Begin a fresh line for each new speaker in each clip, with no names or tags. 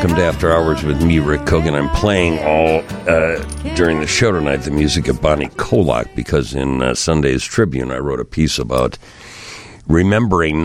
welcome to After Hours with me, Rick Kogan. I'm playing all, during the show tonight, the music of Bonnie Kolak, because in Sunday's Tribune I wrote a piece about remembering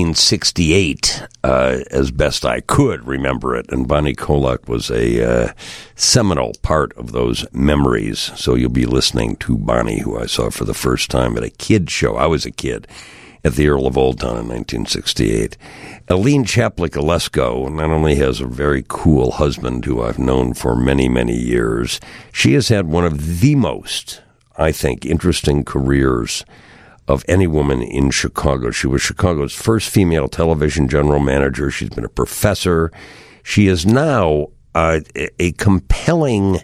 1968 as best I could remember it, and Bonnie Kolak was a seminal part of those memories. So you'll be listening to Bonnie, who I saw for the first time at a kid show. I was a kid at the Earl of Old Town in 1968. Aline Chaplik-Alesko not only has a very cool husband who I've known for many, many years, she has had one of the most, I think, interesting careers of any woman in Chicago. She was Chicago's first female television general manager. She's been a professor. She is now a compelling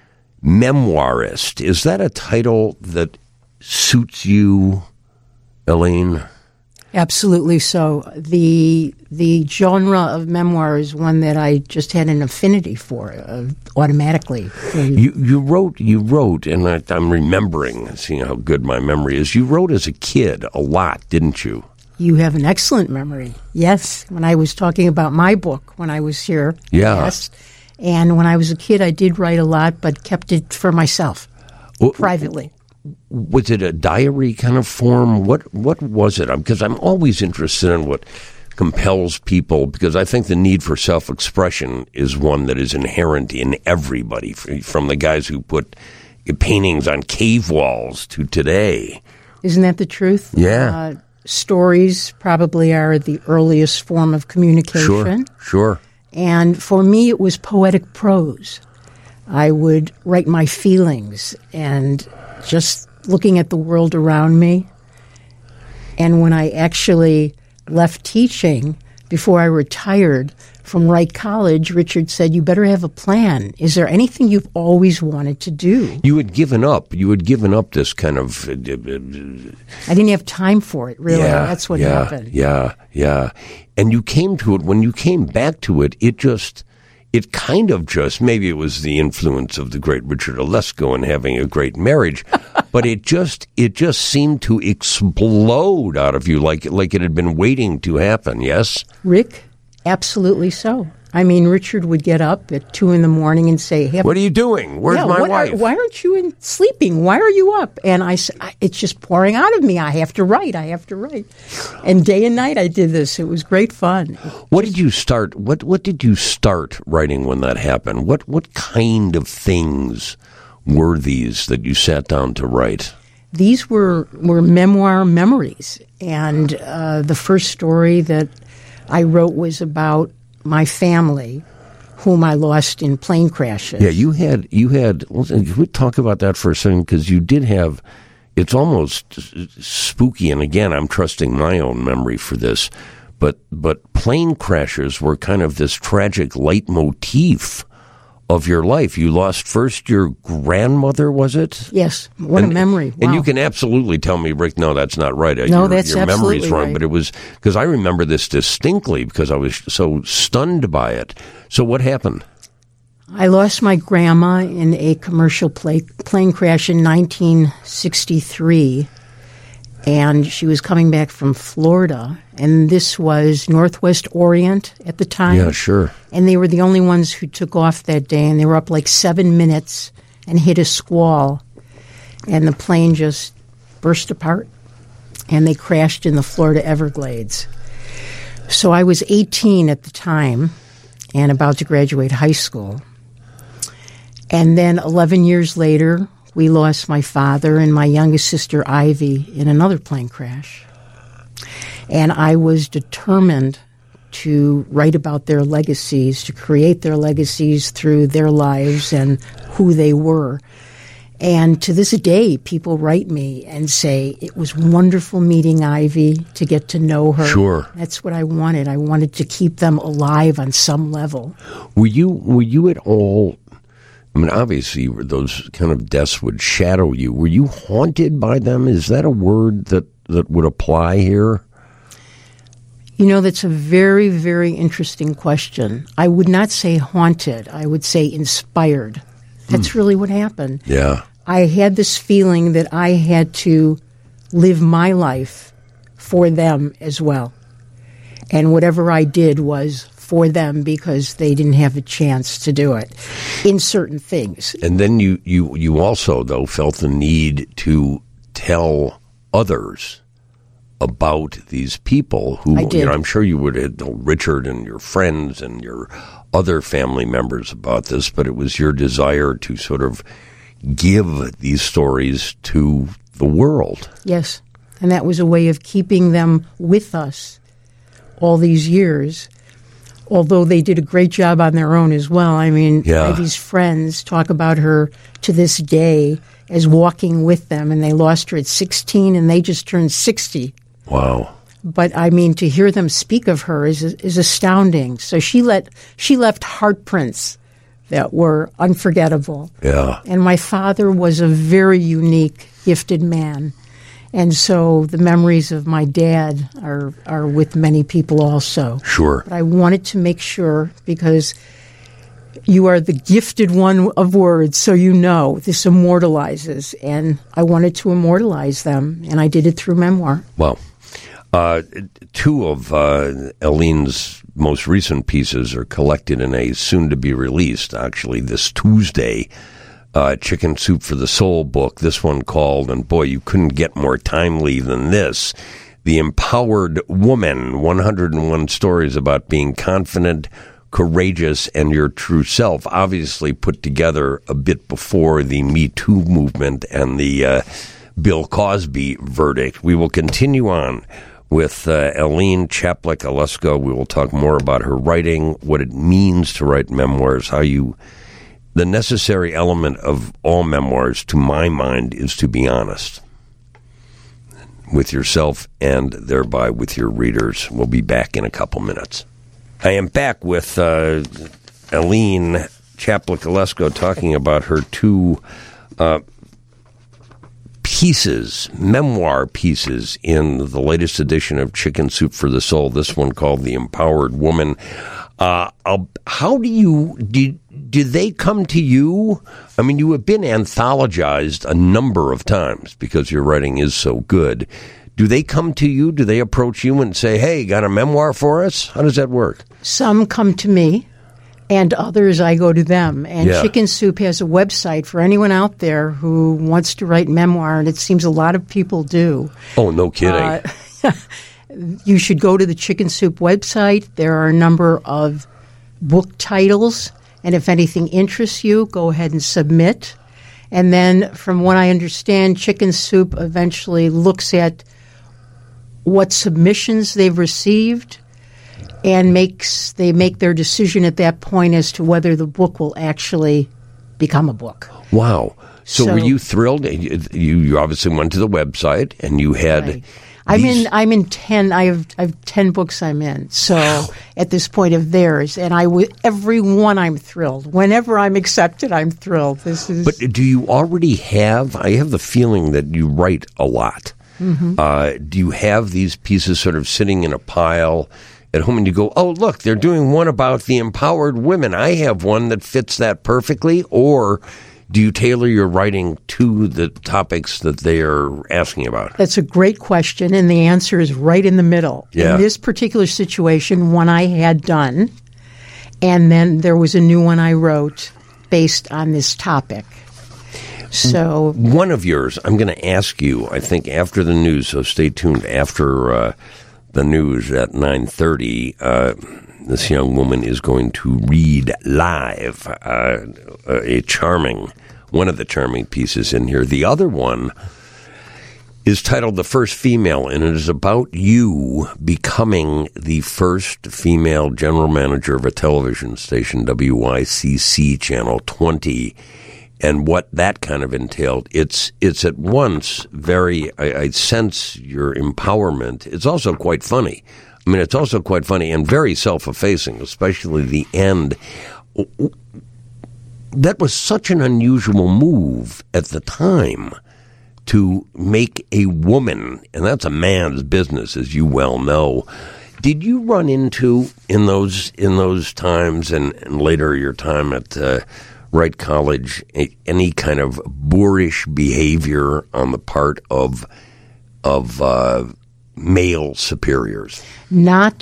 memoirist. Is that a title that suits you, Aline?
Absolutely so. The genre of memoir is one that I just had an affinity for automatically.
You wrote, and I'm remembering, seeing how good my memory is. You wrote as a kid a lot, didn't you?
You have an excellent memory. Yes, when I was talking about my book when I was here.
Yeah.
Yes. And when I was a kid, I did write a lot, but kept it for myself, privately.
Was it a diary kind of form? What was it? Because I'm always interested in what compels people, because I think the need for self-expression is one that is inherent in everybody, from the guys who put paintings on cave walls to today.
Isn't that the truth?
Yeah.
Stories probably are the earliest form of communication.
Sure.
And for me, it was poetic prose. I would write my feelings and just looking at the world around me. And when I actually left teaching, before I retired from Wright College, Richard said, "You better have a plan. Is there anything you've always wanted to do?"
You had given up this kind of...
I didn't have time for it, really. That's what happened.
Yeah. And you came to it, when you came back to it, it kind of just, maybe it was the influence of the great Richard Alesko and having a great marriage, but it just seemed to explode out of you like it had been waiting to happen, yes?
Rick, absolutely so. I mean, Richard would get up at 2 a.m. and say, "Hey,
what are you doing? Where's my wife?
Why aren't you sleeping? Why are you up?" And I said, "It's just pouring out of me. I have to write. And day and night I did this. It was great fun.
What did you start? What did you start writing when that happened? What kind of things were these that you sat down to write?
These were memoir memories. And the first story that I wrote was about my family, whom I lost in plane crashes.
Yeah, you had. Can we talk about that for a second? Because you did have. It's almost spooky, and again, I'm trusting my own memory for this. But plane crashes were kind of this tragic leitmotif of your life. You lost first your grandmother, was it?
Yes. What a memory. Wow.
And you can absolutely tell me, Rick, no, that's not right.
No, that's
your
absolutely
memory's wrong.
right.
But it was, because I remember this distinctly because I was so stunned by it. So what happened?
I lost my grandma in a commercial plane crash in 1963. And she was coming back from Florida, and this was Northwest Orient at the time.
Yeah, sure.
And they were the only ones who took off that day, and they were up like 7 minutes and hit a squall, and the plane just burst apart, and they crashed in the Florida Everglades. So I was 18 at the time and about to graduate high school. And then 11 years later, we lost my father and my youngest sister, Ivy, in another plane crash. And I was determined to write about their legacies, to create their legacies through their lives and who they were. And to this day, people write me and say, "It was wonderful meeting Ivy, to get to know her."
Sure.
That's what I wanted. I wanted to keep them alive on some level.
Were you at all... I mean, obviously, those kind of deaths would shadow you. Were you haunted by them? Is that a word that would apply here?
You know, that's a very, very interesting question. I would not say haunted. I would say inspired. That's really what happened.
Yeah.
I had this feeling that I had to live my life for them as well. And whatever I did was for them because they didn't have a chance to do it in certain things.
And then you also, though, felt the need to tell others about these people who,
I did.
I'm sure you would have told Richard and your friends and your other family members about this, but it was your desire to sort of give these stories to the world.
Yes, and that was a way of keeping them with us all these years, although they did a great job on their own as well. I mean, Ivy's friends talk about her to this day as walking with them, and they lost her at 16, and they just turned 60.
Wow.
But, I mean, to hear them speak of her is astounding. So she left heartprints that were unforgettable.
Yeah.
And my father was a very unique, gifted man. And so the memories of my dad are with many people also.
Sure.
But I wanted to make sure, because you are the gifted one of words, so you know this immortalizes. And I wanted to immortalize them, and I did it through memoir.
Well, two of Eileen's most recent pieces are collected in a soon-to-be-released, actually, this Tuesday, Chicken Soup for the Soul book. This one called, and boy, you couldn't get more timely than this, The Empowered Woman, 101 Stories About Being Confident, Courageous, and Your True Self, obviously put together a bit before the Me Too movement and the Bill Cosby verdict. We will continue on with Eileen Chaplik-Alesko. We will talk more about her writing, what it means to write memoirs, the necessary element of all memoirs, to my mind, is to be honest with yourself and thereby with your readers. We'll be back in a couple minutes. I am back with Eileen Chaplik-Alesko talking about her two pieces, memoir pieces, in the latest edition of Chicken Soup for the Soul, this one called The Empowered Woman. How did they come to you? I mean, you have been anthologized a number of times because your writing is so good. Do they come to you? Do they approach you and say, hey, got a memoir for us? How does that work?
Some come to me, and others I go to them. And Chicken Soup has a website for anyone out there who wants to write memoir, and it seems a lot of people do.
Oh, no kidding.
You should go to the Chicken Soup website. There are a number of book titles, and if anything interests you, go ahead and submit. And then, from what I understand, Chicken Soup eventually looks at what submissions they've received, and they make their decision at that point as to whether the book will actually become a book.
Wow. So were you thrilled? You obviously went to the website and you had...
Right. I'm in 10. I have 10 books I'm in. So at this point of theirs, and every one I'm thrilled. Whenever I'm accepted, I'm thrilled. But
do you already have? I have the feeling that you write a lot. Mm-hmm. Do you have these pieces sort of sitting in a pile at home, and you go, "Oh, look, they're doing one about the empowered women. I have one that fits that perfectly," or do you tailor your writing to the topics that they are asking about?
That's a great question, and the answer is right in the middle.
Yeah.
In this particular situation, one I had done, and then there was a new one I wrote based on this topic. So
one of yours, I'm going to ask you, I think, after the news, so stay tuned after the news at 9:30. This young woman is going to read live one of the charming pieces in here. The other one is titled The First Female, and it is about you becoming the first female general manager of a television station, WYCC Channel 20, and what that kind of entailed. It's at once very, I sense your empowerment. It's also quite funny. I mean, it's also quite funny and very self-effacing, especially the end. That was such an unusual move at the time to make a woman, and that's a man's business, as you well know. Did you run into, in those times and later your time at Wright College, any kind of boorish behavior on the part of male superiors?
Not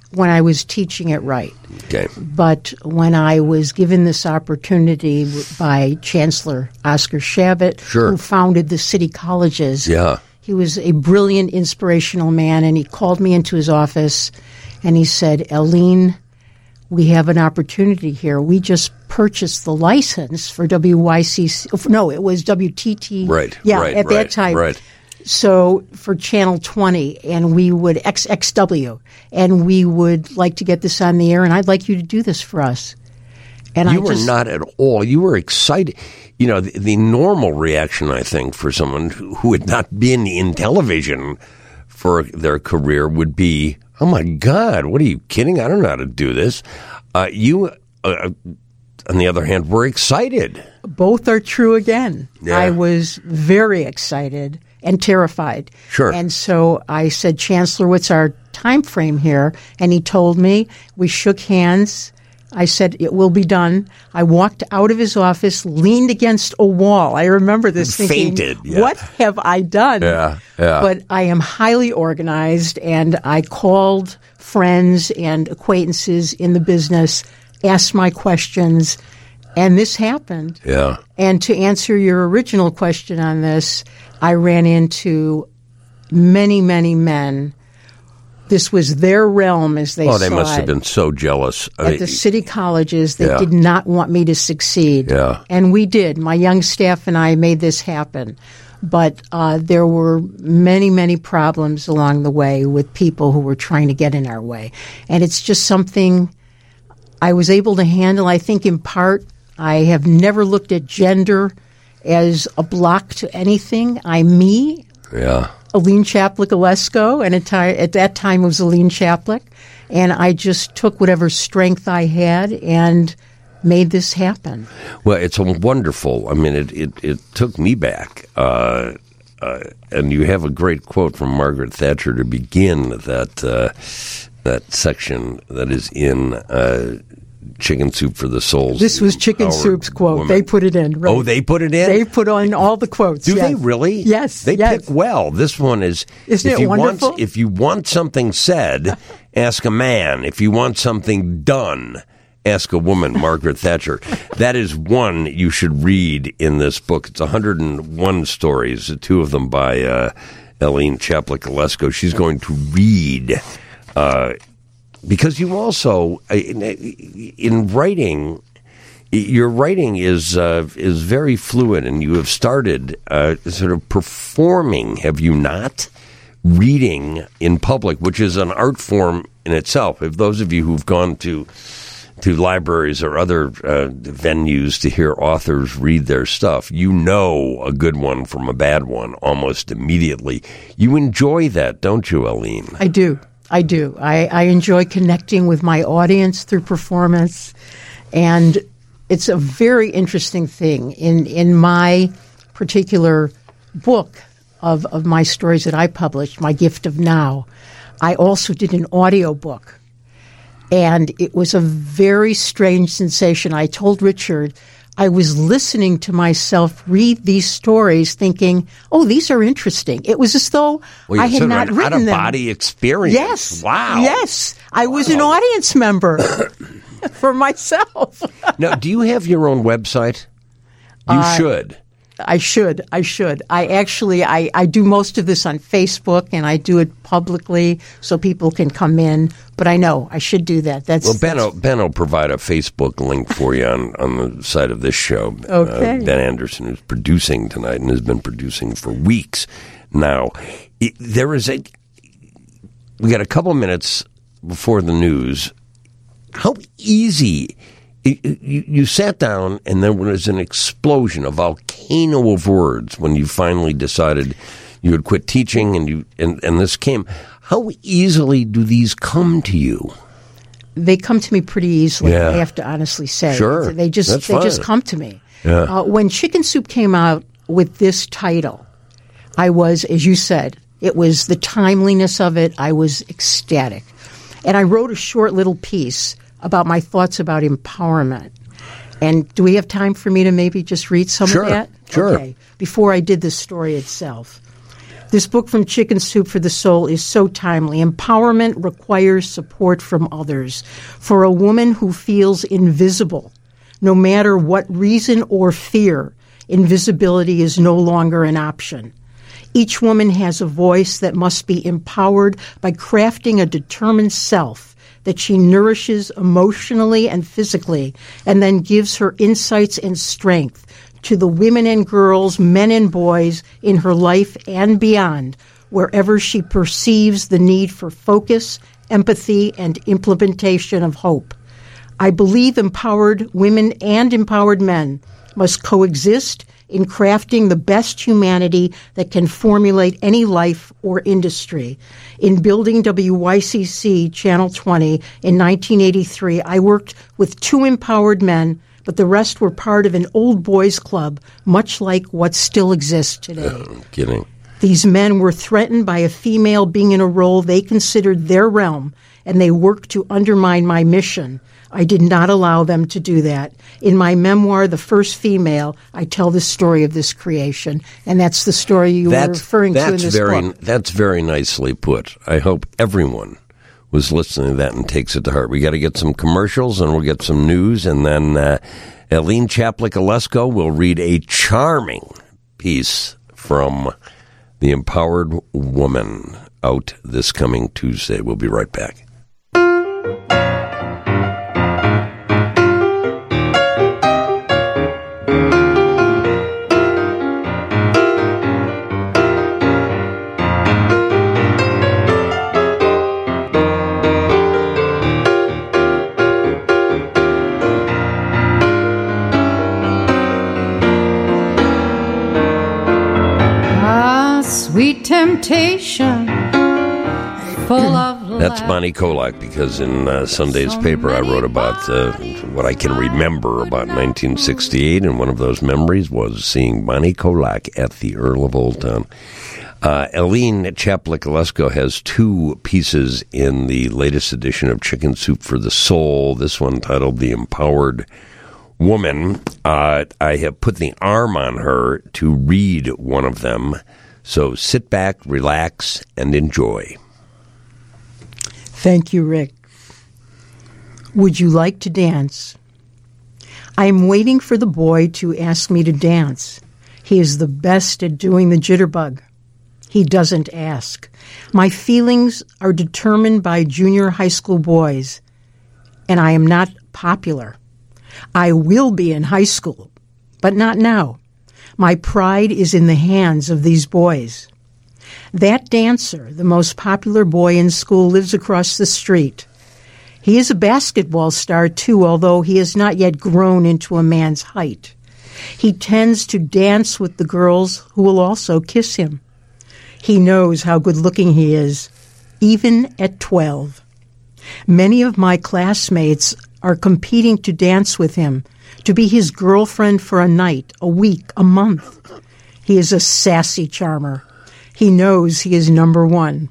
when I was teaching at Wright.
Okay.
But when I was given this opportunity by Chancellor Oscar Shabbat,
Sure.
who founded the city colleges,
Yeah.
he was a brilliant, inspirational man, and he called me into his office, and he said, Eileen, we have an opportunity here. We just purchased the license for WYCC. No, it was WTT.
Right.
Yeah,
right,
at
right,
that time.
Right.
So for Channel 20, and we would, XXW, and we would like to get this on the air, and I'd like you to do this for us. And
You were not at all. You were excited. You know, the normal reaction, I think, for someone who had not been in television for their career would be, oh, my God, what are you kidding? I don't know how to do this. You, on the other hand, were excited.
Both are true again.
Yeah.
I was very excited and terrified.
Sure.
And so I said, Chancellor, what's our time frame here? And he told me. We shook hands. I said, it will be done. I walked out of his office, leaned against a wall. I remember this thinking,
fainted, yeah.
what have I done?
Yeah, yeah.
But I am highly organized, and I called friends and acquaintances in the business, asked my questions, and this happened.
Yeah.
And to answer your original question on this, I ran into many, many men. This was their realm as they saw it.
Oh, they must have been so jealous.
At the city colleges, they
Yeah.
did not want me to succeed.
Yeah.
And we did. My young staff and I made this happen. But there were many, many problems along the way with people who were trying to get in our way. And it's just something I was able to handle, I think, in part. I have never looked at gender as a block to anything. I'm me.
Yeah.
Eileen Chaplik-Alesko, and at that time it was Eileen Chaplik, and I just took whatever strength I had and made this happen.
Well, it's a wonderful. I mean, it took me back, and you have a great quote from Margaret Thatcher to begin that section that is in Chicken Soup for the Souls.
This was Chicken
Our
Soup's quote.
Woman.
They put it in. Right?
Oh, they put it in?
They put on all the quotes.
Do
yes.
they really?
Yes.
They
yes.
pick well. This one is.
Isn't it wonderful?
If you want something said, ask a man. If you want something done, ask a woman. Margaret Thatcher. That is one you should read in this book. It's 101 stories, two of them by Eileen Chaplik-Alesko. She's going to read. Because you also, in writing, your writing is very fluid, and you have started sort of performing, have you not? Reading in public, which is an art form in itself. If those of you who've gone to libraries or other venues to hear authors read their stuff, you know a good one from a bad one almost immediately. You enjoy that, don't you, Eileen?
I do. I enjoy connecting with my audience through performance, and it's a very interesting thing. In my particular book of my stories that I published, My Gift of Now, I also did an audio book, and it was a very strange sensation. I told Richard I was listening to myself read these stories thinking, oh, these are interesting. It was as though I had not written them.
Out-of-body experience.
Yes.
Wow.
Yes. I was an audience member for myself.
Now, do you have your own website? You should.
I should. I actually do most of this on Facebook, and I do it publicly so people can come in. But I know I should do that.
Ben will provide a Facebook link for you on the side of this show.
Okay.
Ben Anderson, who's producing tonight and has been producing for weeks now. We got a couple minutes before the news. How easy. You sat down, and there was an explosion, a volcano of words when you finally decided you had quit teaching, and this came. How easily do these come to you?
They come to me pretty easily.
Yeah.
I have to honestly say,
Sure.
they just come to me.
Yeah.
When Chicken Soup came out with this title, I was, as you said, it was the timeliness of it. I was ecstatic, and I wrote a short little piece about my thoughts about empowerment. And do we have time for me to maybe just read some of that?
Sure.
Okay. Before I did the story itself. This book from Chicken Soup for the Soul is so timely. Empowerment requires support from others. For a woman who feels invisible, no matter what reason or fear, invisibility is no longer an option. Each woman has a voice that must be empowered by crafting a determined self that she nourishes emotionally and physically, and then gives her insights and strength to the women and girls, men and boys in her life and beyond, wherever she perceives the need for focus, empathy, and implementation of hope. I believe empowered women and empowered men must coexist in crafting the best humanity that can formulate any life or industry. In building WYCC Channel 20 in 1983, I worked with 2 empowered men, but the rest were part of an old boys club, much like what still exists today.
I'm kidding.
These men were threatened by a female being in a role they considered their realm, and they worked to undermine my mission. I did not allow them to do that. In my memoir, The First Female, I tell the story of this creation, and that's the story you were referring to in this book.
That's very nicely put. I hope everyone was listening to that and takes it to heart. We got to get some commercials, and we'll get some news, and then Eileen Chaplik-Alesko will read a charming piece from The Empowered Woman, out this coming Tuesday. We'll be right back.
Sweet temptation, full of love.
That's Bonnie Kolak, because in Sunday's paper I wrote about what I can remember about 1968, and one of those memories was seeing Bonnie Kolak at the Earl of Old Town. Eileen Chaplik-Alesko has 2 pieces in the latest edition of Chicken Soup for the Soul, this one titled The Empowered Woman. I have put the arm on her to read one of them. So sit back, relax, and enjoy.
Thank you, Rick. Would you like to dance? I am waiting for the boy to ask me to dance. He is the best at doing the jitterbug. He doesn't ask. My feelings are determined by junior high school boys, and I am not popular. I will be in high school, but not now. My pride is in the hands of these boys. That dancer, the most popular boy in school, lives across the street. He is a basketball star, too, although he has not yet grown into a man's height. He tends to dance with the girls who will also kiss him. He knows how good-looking he is, even at 12. Many of my classmates are competing to dance with him, to be his girlfriend for a night, a week, a month. He is a sassy charmer. He knows he is number 1.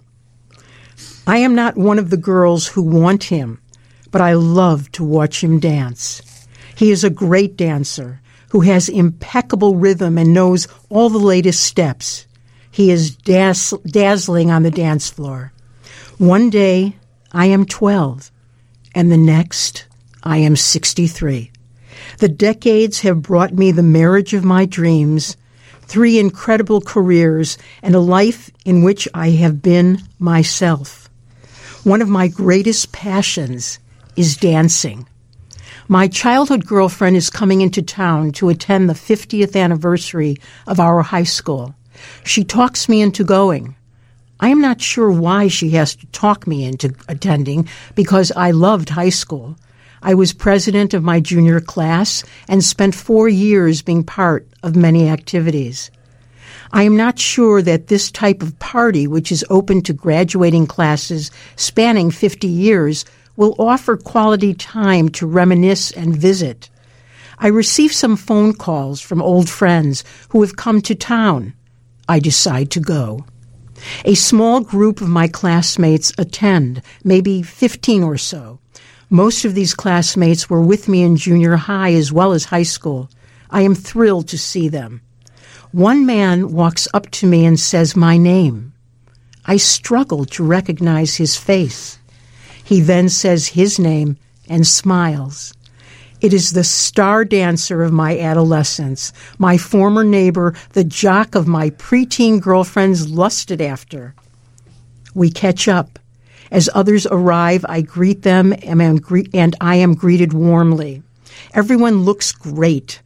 I am not one of the girls who want him, but I love to watch him dance. He is a great dancer who has impeccable rhythm and knows all the latest steps. He is dazzling on the dance floor. One day, I am 12, and the next, I am 63. The decades have brought me the marriage of my dreams, 3 incredible careers, and a life in which I have been myself. One of my greatest passions is dancing. My childhood girlfriend is coming into town to attend the 50th anniversary of our high school. She talks me into going. I am not sure why she has to talk me into attending, because I loved high school. I was president of my junior class and spent 4 years being part of many activities. I am not sure that this type of party, which is open to graduating classes spanning 50 years, will offer quality time to reminisce and visit. I receive some phone calls from old friends who have come to town. I decide to go. A small group of my classmates attend, maybe 15 or so. Most of these classmates were with me in junior high as well as high school. I am thrilled to see them. One man walks up to me and says my name. I struggle to recognize his face. He then says his name and smiles. It is the star dancer of my adolescence, my former neighbor, the jock of my preteen girlfriends lusted after. We catch up. As others arrive, I greet them and I am greeted warmly. Everyone looks great.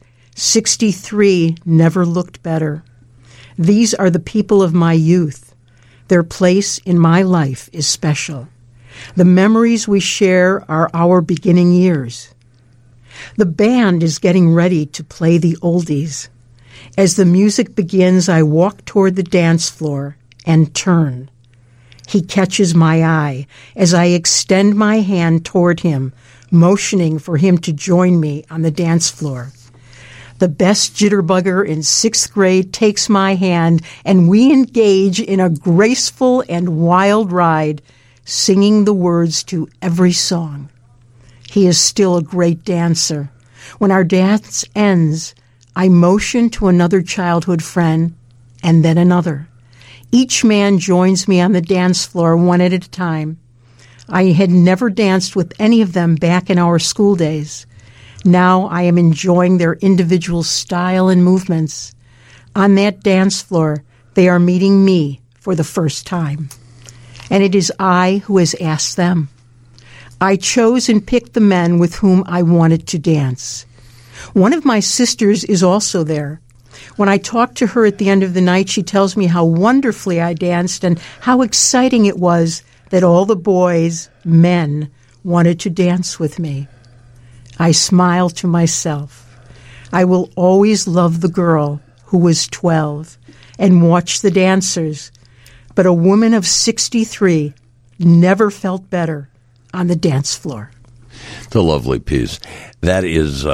63 never looked better. These are the people of my youth. Their place in my life is special. The memories we share are our beginning years. The band is getting ready to play the oldies. As the music begins, I walk toward the dance floor and turn. He catches my eye as I extend my hand toward him, motioning for him to join me on the dance floor. The best jitterbugger in 6th grade takes my hand, and we engage in a graceful and wild ride, singing the words to every song. He is still a great dancer. When our dance ends, I motion to another childhood friend, and then another. Each man joins me on the dance floor one at a time. I had never danced with any of them back in our school days. Now I am enjoying their individual style and movements. On that dance floor, they are meeting me for the first time. And it is I who has asked them. I chose and picked the men with whom I wanted to dance. One of my sisters is also there. When I talk to her at the end of the night, she tells me how wonderfully I danced and how exciting it was that all the boys, men, wanted to dance with me. I smile to myself. I will always love the girl who was 12 and watch the dancers, but a woman of 63 never felt better on the dance floor.
It's a lovely piece. That is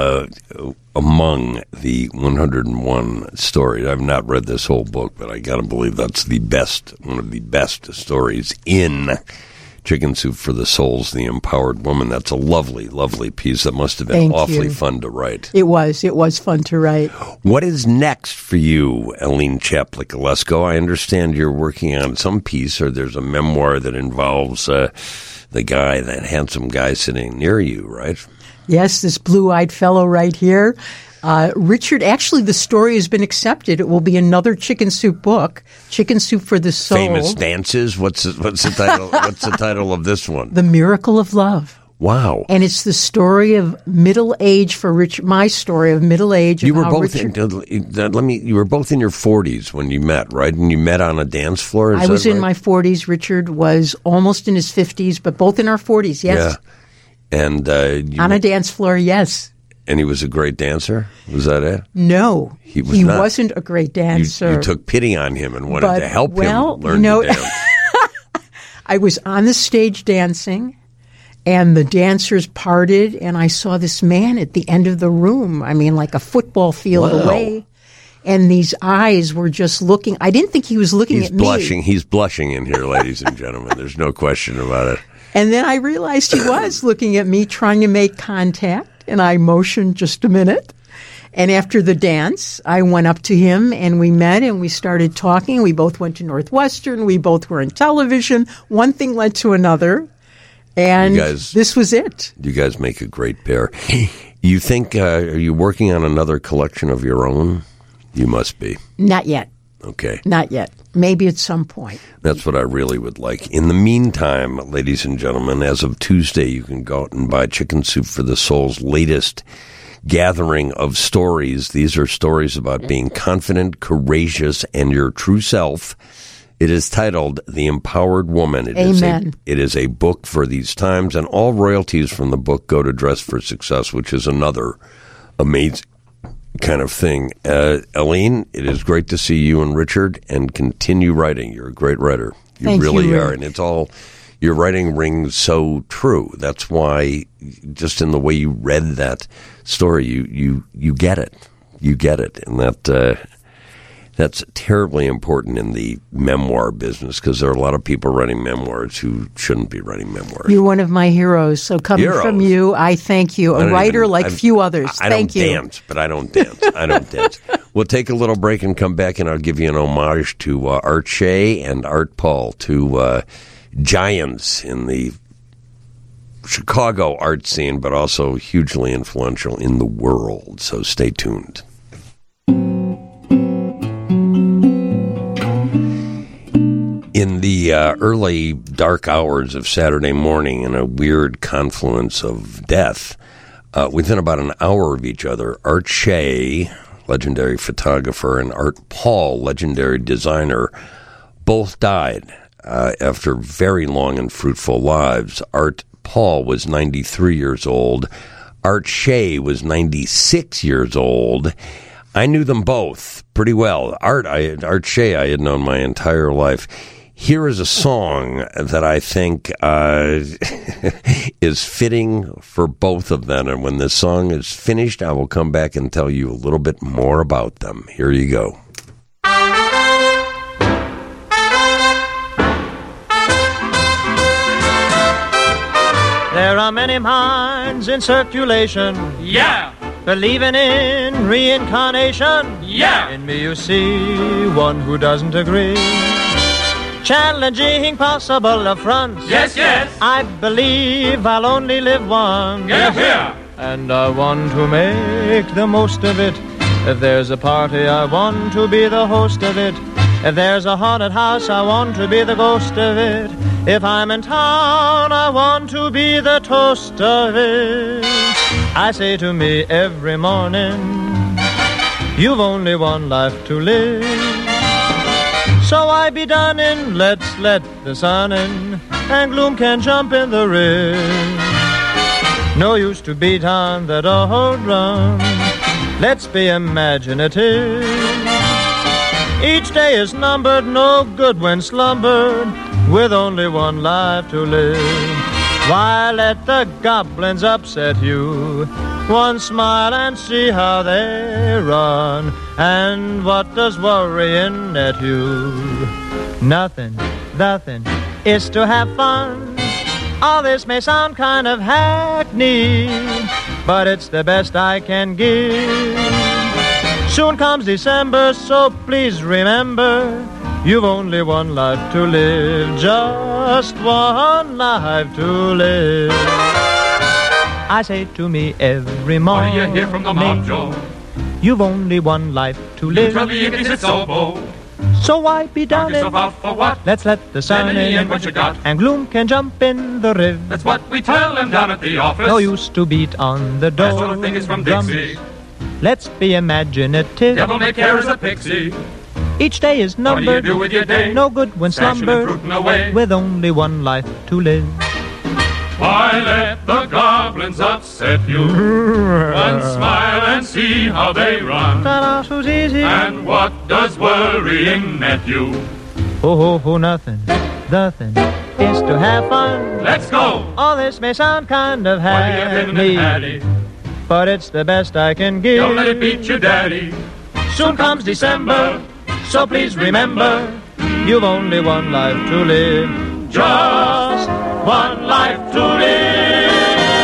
among the 101 stories. I've not read this whole book, but I got to believe that's the best, one of the best stories in Chicken Soup for the Souls, The Empowered Woman. That's a lovely, lovely piece. That must have been awfully fun to write.
It was fun to write.
What is next for you, Eileen Chaplik-Olesko? I understand you're working on some piece, or there's a memoir that involves the guy, that handsome guy sitting near you, right?
Yes, this blue-eyed fellow right here. Richard, actually, the story has been accepted. It will be another Chicken Soup book, Chicken Soup for the Soul.
Famous Dances? What's the title? What's the title of this one?
The Miracle of Love.
Wow.
And it's the story of middle age for Richard, my story of middle age.
You were both you were both in your 40s when you met, right? And you met on a dance floor?
I was in my 40s. Richard was almost in his 50s, but both in our 40s, yes.
Yeah. And
on a dance floor, yes.
And he was a great dancer? Was that it?
No, he wasn't a great dancer.
You took pity on him and wanted to help him learn to dance.
I was on the stage dancing, and the dancers parted, and I saw this man at the end of the room, I mean, like a football field away. And these eyes were just looking. I didn't think he was looking at me.
He's blushing in here, ladies and gentlemen. There's no question about it.
And then I realized he was looking at me, trying to make contact. And I motioned just a minute. And after the dance, I went up to him and we met and we started talking. We both went to Northwestern. We both were in television. One thing led to another. And this was it.
You guys make a great pair. You think, are you working on another collection of your own? You must be.
Not yet.
Okay.
Not yet. Maybe at some point.
That's what I really would like. In the meantime, ladies and gentlemen, as of Tuesday, you can go out and buy Chicken Soup for the Soul's latest gathering of stories. These are stories about being confident, courageous, and your true self. It is titled The Empowered Woman.
Amen.
It is a book for these times, and all royalties from the book go to Dress for Success, which is another amazing kind of thing. Eileen, it is great to see you and Richard, and continue writing. You're a great writer. You really are. And it's all, your writing rings so true. That's why, just in the way you read that story, you get it. You get it. And that That's terribly important in the memoir business because there are a lot of people writing memoirs who shouldn't be writing memoirs.
You're one of my heroes. So coming from you, I thank you. A writer like few others. Thank you.
I don't dance, but I don't dance. We'll take a little break and come back, and I'll give you an homage to Art Shay and Art Paul, two giants in the Chicago art scene, but also hugely influential in the world. So stay tuned. In the early dark hours of Saturday morning, in a weird confluence of death, within about an hour of each other, Art Shay, legendary photographer, and Art Paul, legendary designer, both died after very long and fruitful lives. Art Paul was 93 years old. Art Shay was 96 years old. I knew them both pretty well. Art Shay I had known my entire life. Here is a song that I think is fitting for both of them. And when this song is finished, I will come back and tell you a little bit more about them. Here you go.
There are many minds in circulation.
Yeah!
Believing in reincarnation.
Yeah!
In me you see one who doesn't agree. Challenging possible affronts.
Yes, yes!
I believe I'll only live once.
Yeah, yeah!
And I want to make the most of it. If there's a party, I want to be the host of it. If there's a haunted house, I want to be the ghost of it. If I'm in town, I want to be the toast of it. I say to me every morning, you've only one life to live. So I be done in, let's let the sun in, and gloom can jump in the river. No use to beat on that old drum, let's be imaginative. Each day is numbered, no good when slumbered, with only one life to live. Why let the goblins upset you? One smile and see how they run. And what does worrying at you? Nothing, is to have fun. All this may sound kind of hackneyed, but it's the best I can give. Soon comes December, so please remember, you've only one life to live, just one life to live. I say to me every morning,
What do you hear from the mob, Joe?
You've only one life to live.
You tell me if it's so bold.
So why be done
Knock yourself out for what?
Let's let the sun
Then in the end what you got?
and gloom can jump in the river.
That's what we tell them down at the office.
No use to beat on the door.
That sort of thing is from Dixie.
Let's be imaginative.
Devil may care as a pixie.
Each day is
What do you
numbered.
do with your day?
No good when
Stashing and
slumbered.
fruiting away.
With only one life to live.
Why let the goblins upset you? One smile and see how they run.
Ta-da, easy.
And what does worrying at you?
Oh, nothing is to have fun.
Let's go!
All this may sound kind of
What do you been in
hackneyed,
Hattie?
but it's the best I can give.
Don't let it beat you, Daddy.
Soon comes December, so please remember, you've only one life to live.
Just one life to live.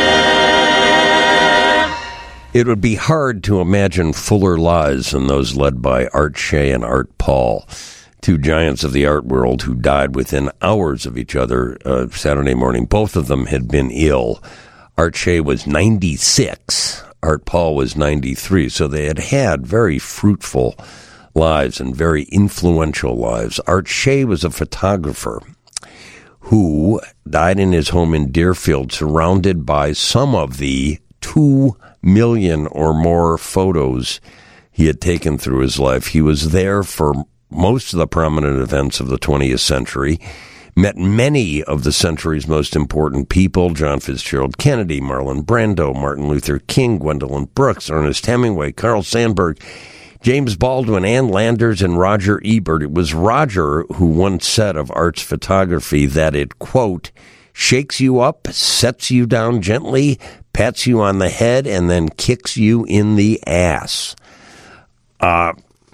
It would be hard to imagine fuller lives than those led by Art Shay and Art Paul, two giants of the art world who died within hours of each other Saturday morning. Both of them had been ill. Art Shay was 96. Art Paul was 93. So they had had very fruitful lives and very influential lives. Art Shay was a photographer who died in his home in Deerfield, surrounded by some of the 2 million or more photos he had taken through his life. He was there for most of the prominent events of the 20th century, met many of the century's most important people: John Fitzgerald Kennedy, Marlon Brando, Martin Luther King, Gwendolyn Brooks, Ernest Hemingway, Carl Sandburg, James Baldwin, Ann Landers, and Roger Ebert. It was Roger who once said of Art's photography that it, quote, shakes you up, sets you down gently, pats you on the head, and then kicks you in the ass.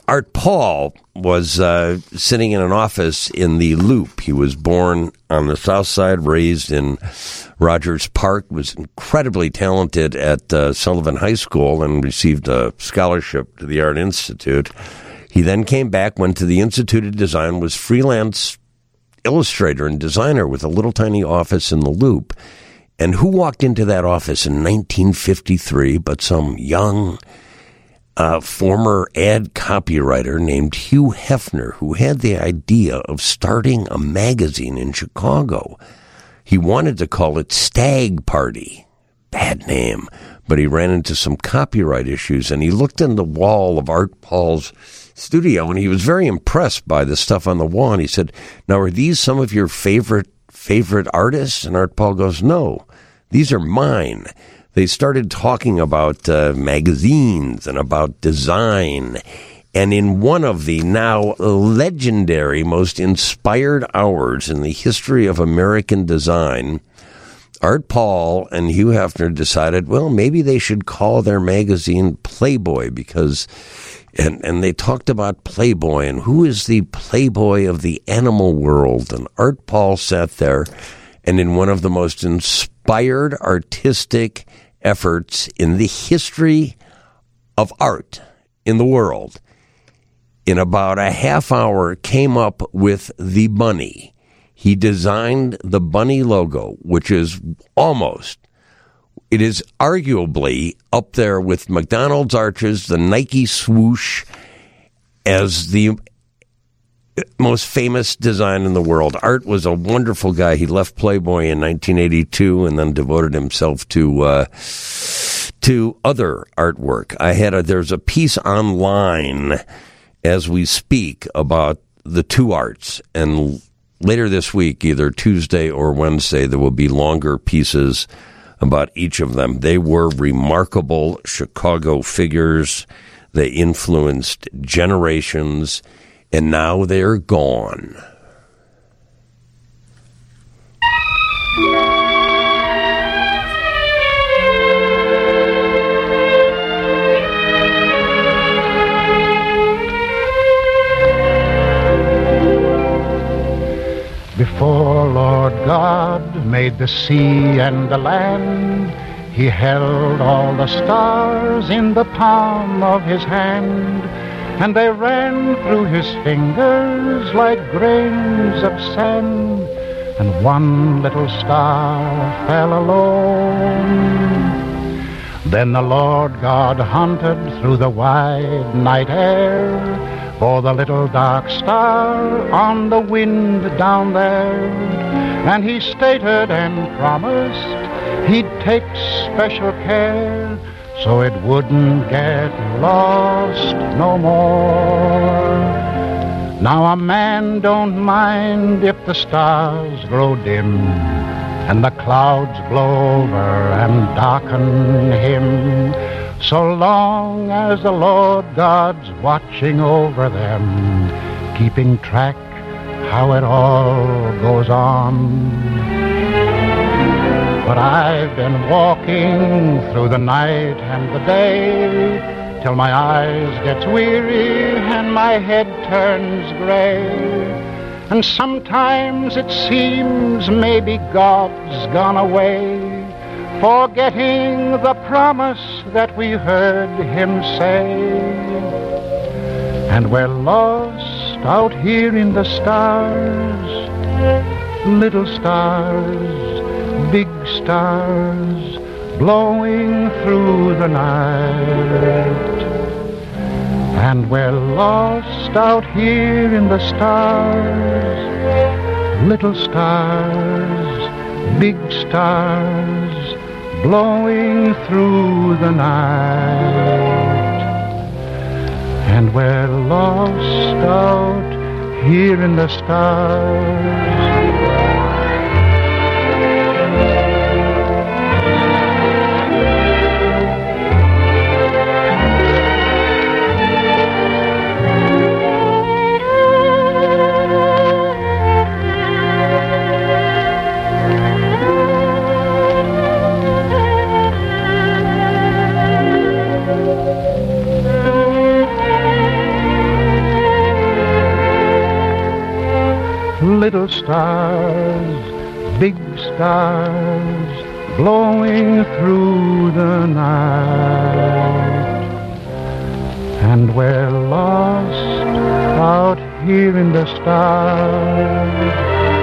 Art Paul was sitting in an office in the Loop. He was born on the South Side, raised in Rogers Park, was incredibly talented at Sullivan High School and received a scholarship to the Art Institute. He then came back, went to the Institute of Design, was freelance illustrator and designer with a little tiny office in the Loop. And who walked into that office in 1953 but some young former ad copywriter named Hugh Hefner, who had the idea of starting a magazine in Chicago. He wanted to call it Stag Party. Bad name. But he ran into some copyright issues, and he looked in the wall of Art Paul's studio, and he was very impressed by the stuff on the wall. And he said, "Now, are these some of your favorite artists?" And Art Paul goes, "No, these are mine." They started talking about magazines and about design. And in one of the now legendary, most inspired hours in the history of American design, Art Paul and Hugh Hefner decided, well, maybe they should call their magazine Playboy because, and they talked about Playboy and who is the Playboy of the animal world. And Art Paul sat there, and in one of the most inspired artistic efforts in the history of art in the world, in about a half hour came up with the bunny. He designed the bunny logo, which is it is arguably up there with McDonald's arches, the Nike swoosh, as the most famous design in the world. Art was a wonderful guy. He left Playboy in 1982 and then devoted himself to other artwork. There's a piece online as we speak about the two arts, and later this week, either Tuesday or Wednesday, there will be longer pieces about each of them. They were remarkable Chicago figures. They influenced generations, and now they're gone.
Before Lord God made the sea and the land, He held all the stars in the palm of His hand, and they ran through His fingers like grains of sand, and one little star fell alone. Then the Lord God hunted through the wide night air for the little dark star on the wind down there, and He stated and promised He'd take special care so it wouldn't get lost no more. Now a man don't mind if the stars grow dim and the clouds blow over and darken him, so long as the Lord God's watching over them, keeping track how it all goes on. But I've been walking through the night and the day till my eyes gets weary and my head turns gray, and sometimes it seems maybe God's gone away, forgetting the promise that we heard Him say. And we're lost out here in the stars, little stars, big stars, blowing through the night. And we're lost out here in the stars, little stars, big stars, blowing through the night. And we're lost out here in the stars. little stars, big stars, glowing through the night. And we're lost out here in the stars.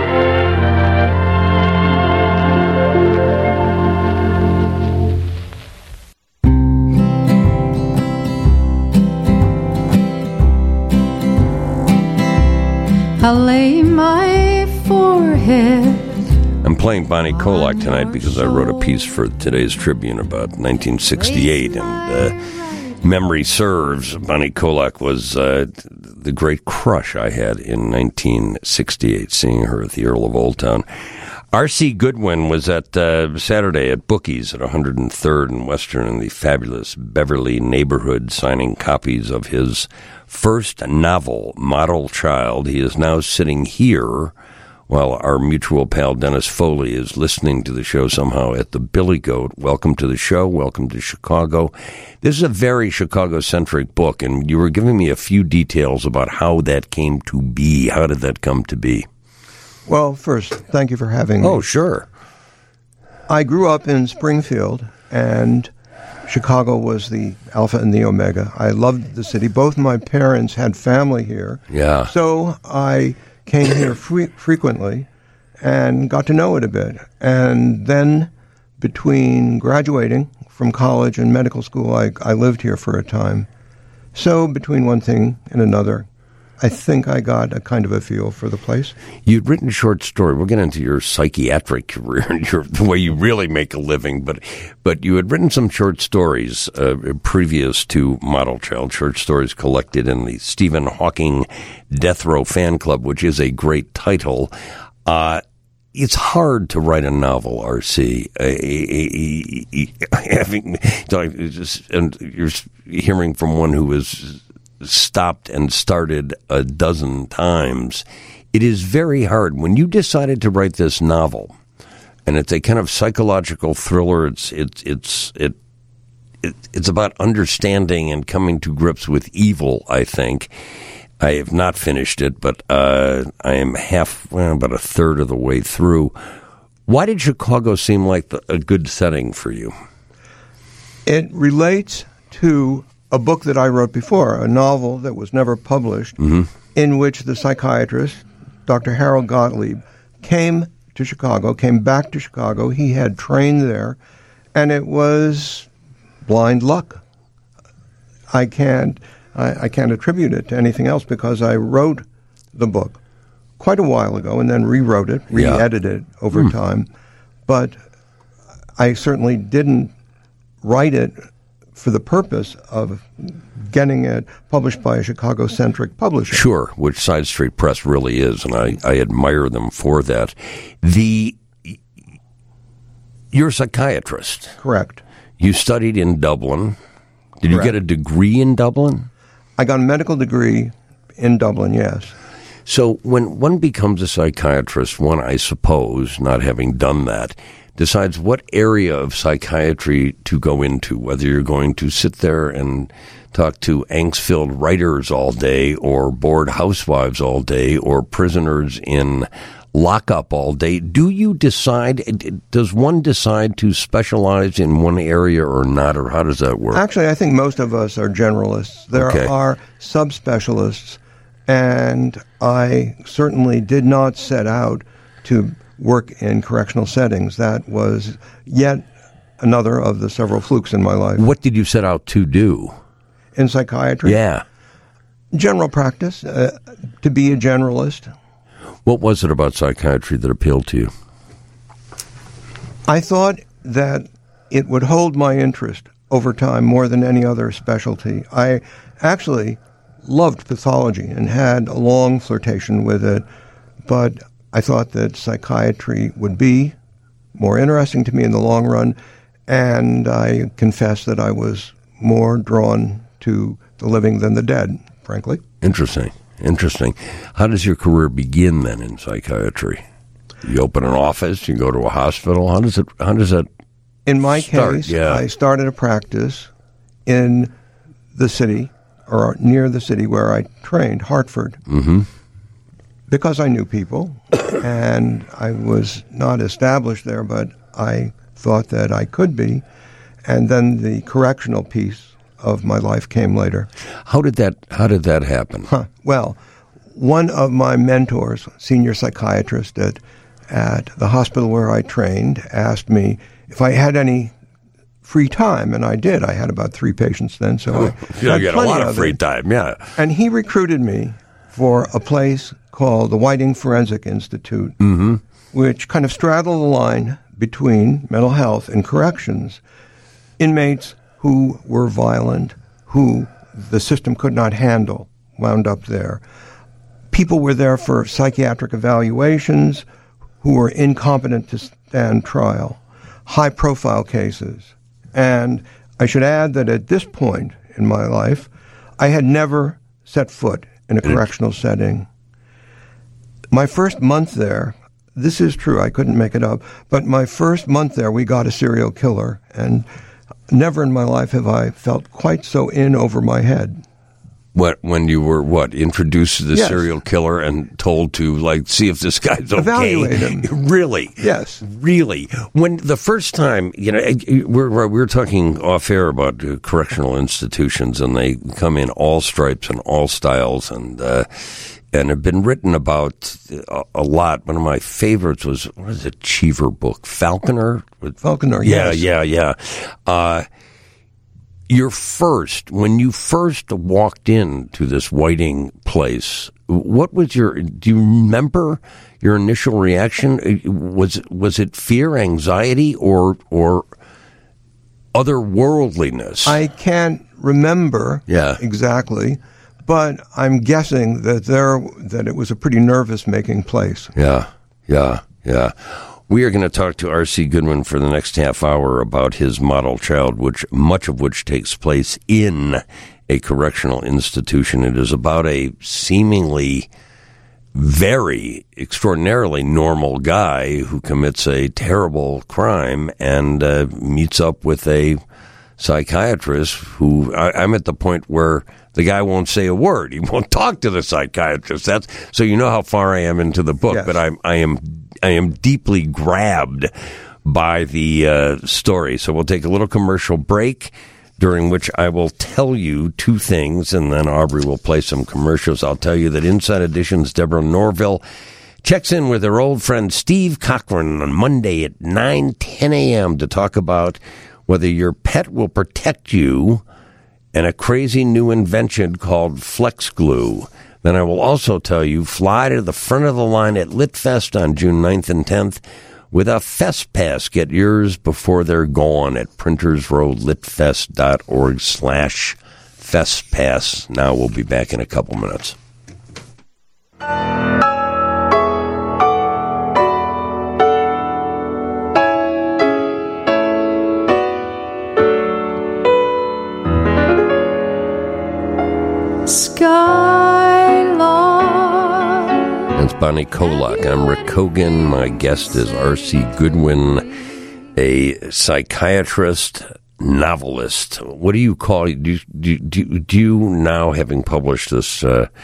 I lay my forehead.
I'm playing Bonnie Kolak tonight because I wrote a piece for today's Tribune about 1968, and memory serves, Bonnie Kolak was the great crush I had in 1968, seeing her at the Earl of Old Town. R.C. Goodwin was at Saturday at Bookies at 103rd and Western in the fabulous Beverly neighborhood, signing copies of his first novel, Model Child. He is now sitting here while our mutual pal Dennis Foley is listening to the show somehow at the Billy Goat. Welcome to the show. Welcome to Chicago. This is a very Chicago-centric book, and you were giving me a few details about how that came to be. How did that come to be?
Well, first, thank you for having me.
Oh, sure.
I grew up in Springfield, and Chicago was the alpha and the omega. I loved the city. Both my parents had family here.
Yeah.
So I came here frequently and got to know it a bit. And then between graduating from college and medical school, I lived here for a time. So between one thing and another, I think I got a kind of a feel for the place.
You'd written a short story. We'll get into your psychiatric career and the way you really make a living, but you had written some short stories previous to Model Child, short stories collected in the Stephen Hawking Death Row Fan Club, which is a great title. It's hard to write a novel, R.C. And you're hearing from one who is stopped and started a dozen times. It is very hard. When you decided to write this novel, and it's a kind of psychological thriller, it's about understanding and coming to grips with evil, I think. I have not finished it, but I am about a third of the way through. Why did Chicago seem like a good setting for you?
It relates to a book that I wrote before, a novel that was never published, in which the psychiatrist, Dr. Harold Gottlieb, came back to Chicago. He had trained there, and it was blind luck. I can't attribute it to anything else because I wrote the book quite a while ago and then rewrote it, re-edited it over time. But I certainly didn't write it for the purpose of getting it published by a Chicago-centric publisher.
Sure, which Side Street Press really is, and I admire them for that. You're a psychiatrist.
Correct.
You studied in Dublin. Did you get a degree in Dublin?
I got a medical degree in Dublin, yes.
So when one becomes a psychiatrist, one, I suppose, not having done that, decides what area of psychiatry to go into, whether you're going to sit there and talk to angst-filled writers all day or bored housewives all day or prisoners in lockup all day. Do you decide, does one decide to specialize in one area or not, or how does that work?
Actually, I think most of us are generalists. There are subspecialists, and I certainly did not set out to work in correctional settings. That was yet another of the several flukes in my life.
What did you set out to do?
In psychiatry?
Yeah.
General practice, to be a generalist.
What was it about psychiatry that appealed to you?
I thought that it would hold my interest over time more than any other specialty. I actually loved pathology and had a long flirtation with it, but I thought that psychiatry would be more interesting to me in the long run, and I confess that I was more drawn to the living than the dead, frankly.
Interesting. How does your career begin then in psychiatry? You open an office, you go to a hospital. How does that
In my
start?
case, I started a practice in the city, or near the city where I trained, Hartford.
Mm-hmm.
Because I knew people, and I was not established there, but I thought that I could be. And then the correctional piece of my life came later.
How did that happen?
Well, one of my mentors, senior psychiatrist at the hospital where I trained, asked me if I had any free time, and I did. I had about 3 patients then, so I
you had a lot of free time, yeah.
And he recruited me for a place called the Whiting Forensic Institute, which kind of straddled the line between mental health and corrections. Inmates who were violent, who the system could not handle, wound up there. People were there for psychiatric evaluations who were incompetent to stand trial, high-profile cases. And I should add that at this point in my life, I had never set foot in a correctional setting. My first month there, this is true, I couldn't make it up, but my first month there, we got a serial killer, and never in my life have I felt quite so in over my head.
When you were, introduced to the
Yes.
serial killer and told to, see if this guy's okay?
Evaluate him.
Really?
Yes.
Really? When the first time, we're talking off air about correctional institutions, and they come in all stripes and all styles, and have been written about a lot. One of my favorites was, what is it, Cheever book? Falconer?
Falconer,
yeah,
yes.
Yeah. When you first walked into this Whiting place, what was do you remember your initial reaction? Was it fear, anxiety, or otherworldliness?
I can't remember exactly, but I'm guessing that it was a pretty nervous-making place.
Yeah. We are going to talk to R.C. Goodwin for the next half hour about his model child, much of which takes place in a correctional institution. It is about a seemingly very extraordinarily normal guy who commits a terrible crime and meets up with a psychiatrist who I'm at the point where the guy won't say a word. He won't talk to the psychiatrist. So you know how far I am into the book,
yes.
But I am deeply grabbed by the story. So we'll take a little commercial break, during which I will tell you 2 things, and then Aubrey will play some commercials. I'll tell you that Inside Edition's Deborah Norville checks in with her old friend Steve Cochran on Monday at 9:10 a.m. to talk about whether your pet will protect you and a crazy new invention called Flex Glue. Then I will also tell you, fly to the front of the line at LitFest on June 9th and 10th with a Fest Pass. Get yours before they're gone at printersroadlitfest.org/FestPass. Now we'll be back in a couple minutes. That's Bonnie Kolak. I'm Rick Kogan. My guest is R.C. Goodwin, a psychiatrist, novelist. What do you call it? Do you now, having published this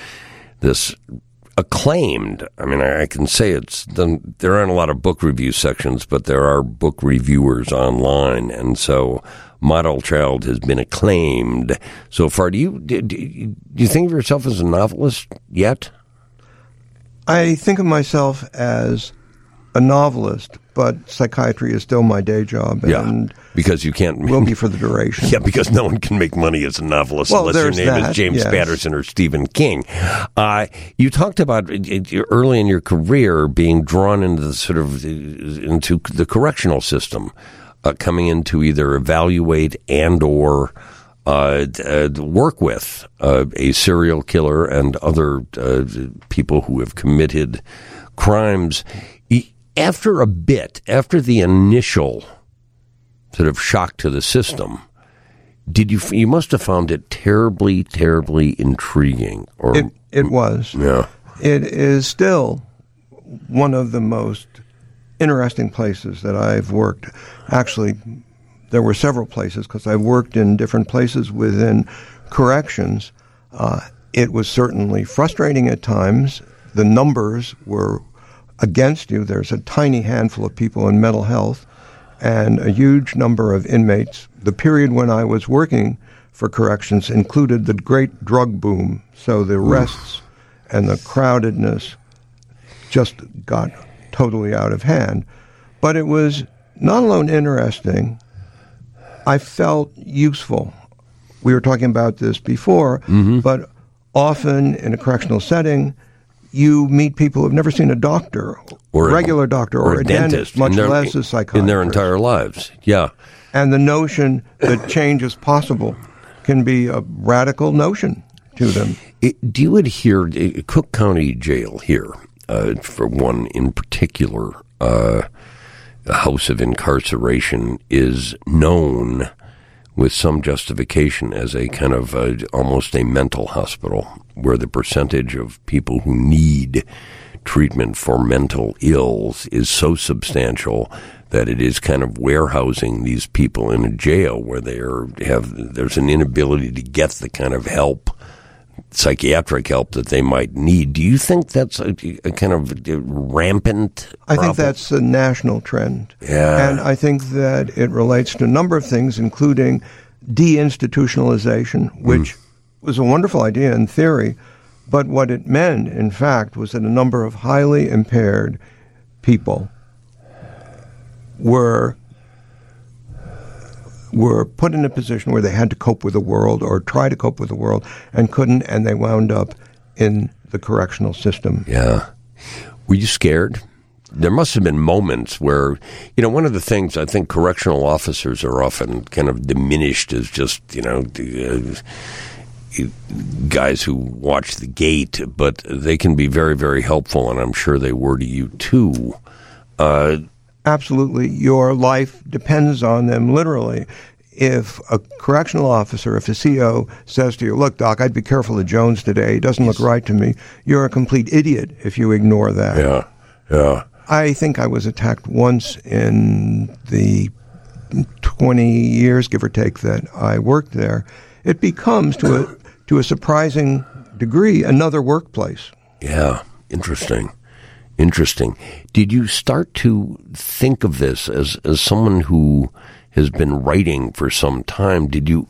acclaimed, I mean, I can say there aren't a lot of book review sections, but there are book reviewers online, and so Model Child has been acclaimed so far. Do you think of yourself as a novelist yet?
I think of myself as a novelist, but psychiatry is still my day job. And
because you can't.
Will be for the duration.
Yeah, because no one can make money as a novelist unless your name is James Patterson or Stephen King. You talked about early in your career being drawn into into the correctional system, coming in to either evaluate and or work with a serial killer and other people who have committed crimes. After the initial sort of shock to the system, you must have found it terribly, terribly intriguing. Or
it was.
Yeah.
It is still one of the most interesting places that I've worked. Actually, there were several places because I worked in different places within corrections. It was certainly frustrating at times. the numbers were against you. There's a tiny handful of people in mental health and a huge number of inmates. The period when I was working for corrections included the great drug boom, so the arrests and the crowdedness just got totally out of hand. But it was not alone interesting, I felt useful. We were talking about this before, but often in a correctional setting, you meet people who have never seen a doctor, or a regular doctor, or a dentist, much less a psychiatrist.
In their entire lives, yeah.
And the notion that change is possible can be a radical notion to them.
Do you adhere, Cook County Jail here, for one in particular, a house of incarceration, is known with some justification as a kind of almost a mental hospital, where the percentage of people who need treatment for mental ills is so substantial that it is kind of warehousing these people in a jail where there's an inability to get the kind of help, psychiatric help, that they might need. Do you think that's a kind of rampant problem?
I think that's a national trend.
Yeah.
And I think that it relates to a number of things, including deinstitutionalization, which was a wonderful idea in theory, but what it meant, in fact, was that a number of highly impaired people were put in a position where they had to cope with the world or try to cope with the world and couldn't, and they wound up in the correctional system.
Yeah. Were you scared? There must have been moments where, one of the things I think correctional officers are often kind of diminished as just, guys who watch the gate, but they can be very, very helpful, and I'm sure they were to you too.
Absolutely. Your life depends on them, literally. If a correctional officer, if a CO says to you, look, Doc, I'd be careful of Jones today. He doesn't look right to me. You're a complete idiot if you ignore that.
Yeah.
I think I was attacked once in the 20 years, give or take, that I worked there. It becomes, to a surprising degree, another workplace.
Yeah, interesting. Did you start to think of this as someone who has been writing for some time? Did you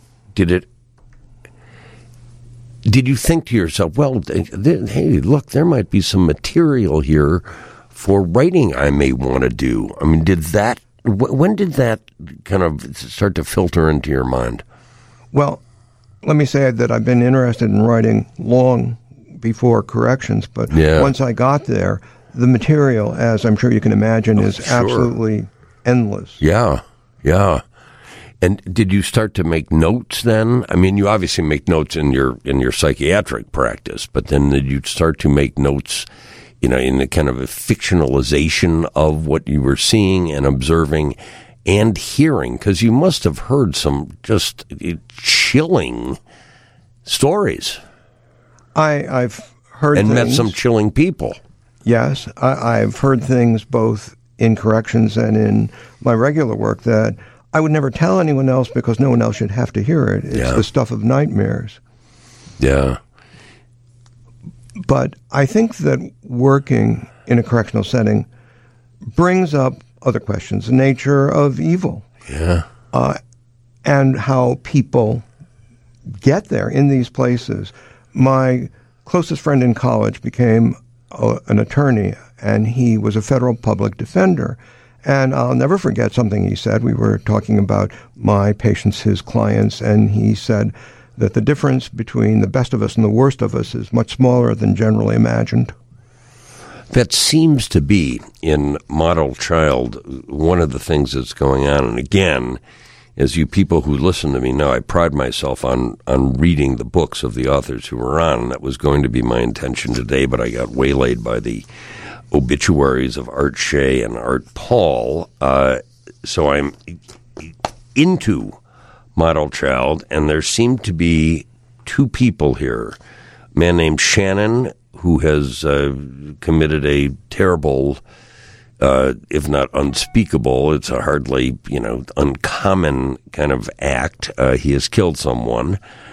think to yourself, well, hey, look, there might be some material here for writing I may want to do? I mean, when did that kind of start to filter into your mind?
Well, let me say that I've been interested in writing long before corrections, but once I got there, the material, as I'm sure you can imagine, is absolutely endless.
Yeah. And did you start to make notes then? I mean, you obviously make notes in your psychiatric practice, but then did you start to make notes, in the kind of a fictionalization of what you were seeing and observing and hearing? Because you must have heard some just chilling stories.
I've heard
and
things.
Met some chilling people.
Yes, I've heard things both in corrections and in my regular work that I would never tell anyone else because no one else should have to hear it. It's the stuff of nightmares.
Yeah.
But I think that working in a correctional setting brings up other questions, the nature of evil.
Yeah.
And how people get there in these places. My closest friend in college became an attorney, and he was a federal public defender. And I'll never forget something he said. We were talking about my patients, his clients, and he said that the difference between the best of us and the worst of us is much smaller than generally imagined.
That seems to be, in Model Child, one of the things that's going on. And again, as you people who listen to me know, I pride myself on reading the books of the authors who were on. That was going to be my intention today, but I got waylaid by the obituaries of Art Shea and Art Paul. So I'm into Model Child, and there seem to be two people here. A man named Shannon, who has committed a terrible, if not unspeakable, it's a hardly, uncommon kind of act. He has killed someone.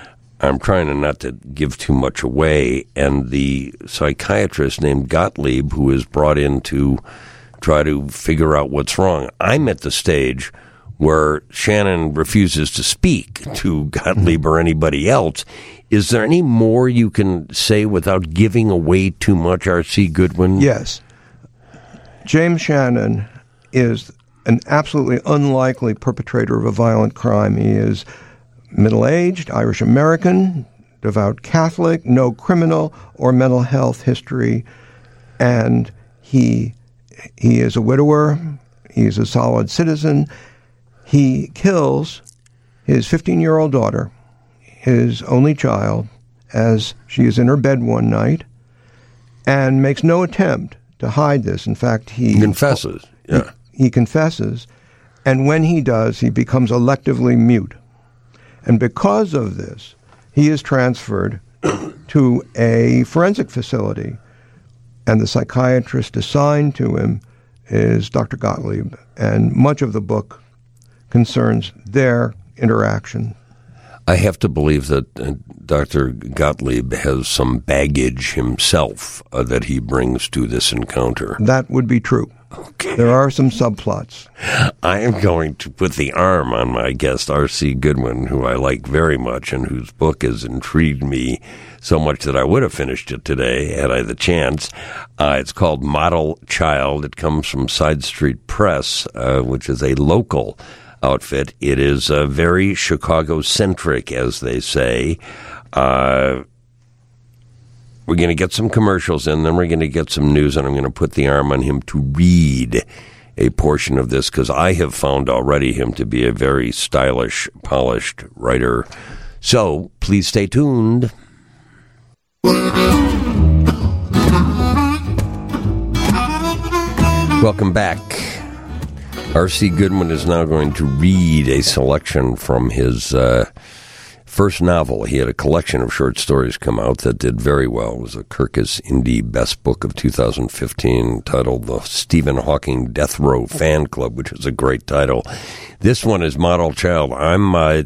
I'm trying not to give too much away, and the psychiatrist named Gottlieb, who is brought in to try to figure out what's wrong. I'm at the stage where Shannon refuses to speak to Gottlieb or anybody else. Is there any more you can say without giving away too much, R.C. Goodwin?
Yes. James Shannon is an absolutely unlikely perpetrator of a violent crime. He is middle-aged, Irish-American, devout Catholic, no criminal or mental health history, and he is a widower. He's a solid citizen. He kills his 15-year-old daughter, his only child, as she is in her bed one night, and makes no attempt to hide this. In fact, he
confesses. Yeah.
He confesses, and when he does, he becomes electively mute. And because of this, he is transferred to a forensic facility, and the psychiatrist assigned to him is Dr. Gottlieb, and much of the book concerns their interaction.
I have to believe that Dr. Gottlieb has some baggage himself that he brings to this encounter.
That would be true.
Okay.
There are some subplots.
I am going to put the arm on my guest, R.C. Goodwin, who I like very much and whose book has intrigued me so much that I would have finished it today had I the chance. It's called Model Child. It comes from Side Street Press, which is a local outfit. It is very Chicago-centric, as they say. We're going to get some commercials in, then we're going to get some news, and I'm going to put the arm on him to read a portion of this, because I have found already him to be a very stylish, polished writer. So, please stay tuned. Welcome back. R.C. Goodwin is now going to read a selection from his first novel. He had a collection of short stories come out that did very well. It was a Kirkus Indie Best Book of 2015 titled The Stephen Hawking Death Row Fan Club, which is a great title. This one is Model Child. I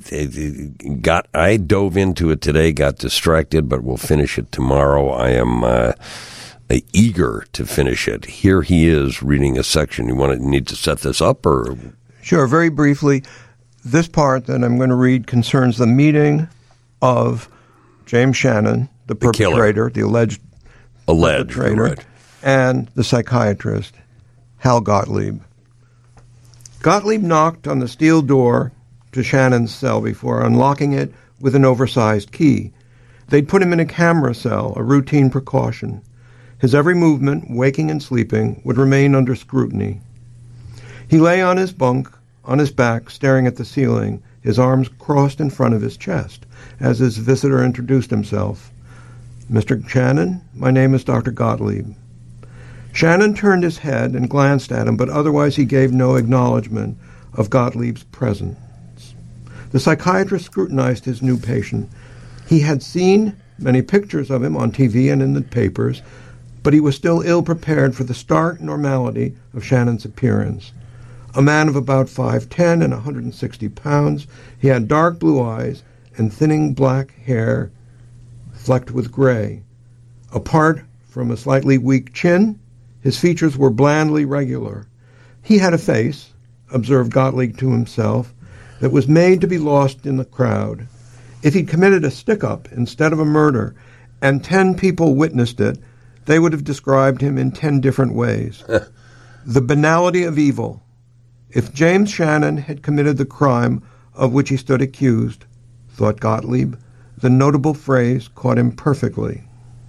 dove into it today, got distracted, but we'll finish it tomorrow. I am eager to finish it. Here he is reading a section. You need to set this up, or?
Sure, very briefly. This part that I'm going to read concerns the meeting of James Shannon, the perpetrator, the alleged perpetrator,
right,
and the psychiatrist, Hal Gottlieb. Gottlieb knocked on the steel door to Shannon's cell before unlocking it with an oversized key. They'd put him in a camera cell, a routine precaution. His every movement, waking and sleeping, would remain under scrutiny. He lay on his bunk, on his back, staring at the ceiling, his arms crossed in front of his chest, as his visitor introduced himself. "Mr. Shannon, my name is Dr. Gottlieb." Shannon turned his head and glanced at him, but otherwise he gave no acknowledgement of Gottlieb's presence. The psychiatrist scrutinized his new patient. He had seen many pictures of him on TV and in the papers, but he was still ill-prepared for the stark normality of Shannon's appearance. A man of about 5'10" and 160 pounds, he had dark blue eyes and thinning black hair flecked with gray. Apart from a slightly weak chin, his features were blandly regular. He had a face, observed Gottlieb to himself, that was made to be lost in the crowd. If he'd committed a stick-up instead of a murder, and 10 people witnessed it, they would have described him in 10 different ways. The banality of evil. If James Shannon had committed the crime of which he stood accused, thought Gottlieb, the notable phrase caught him perfectly.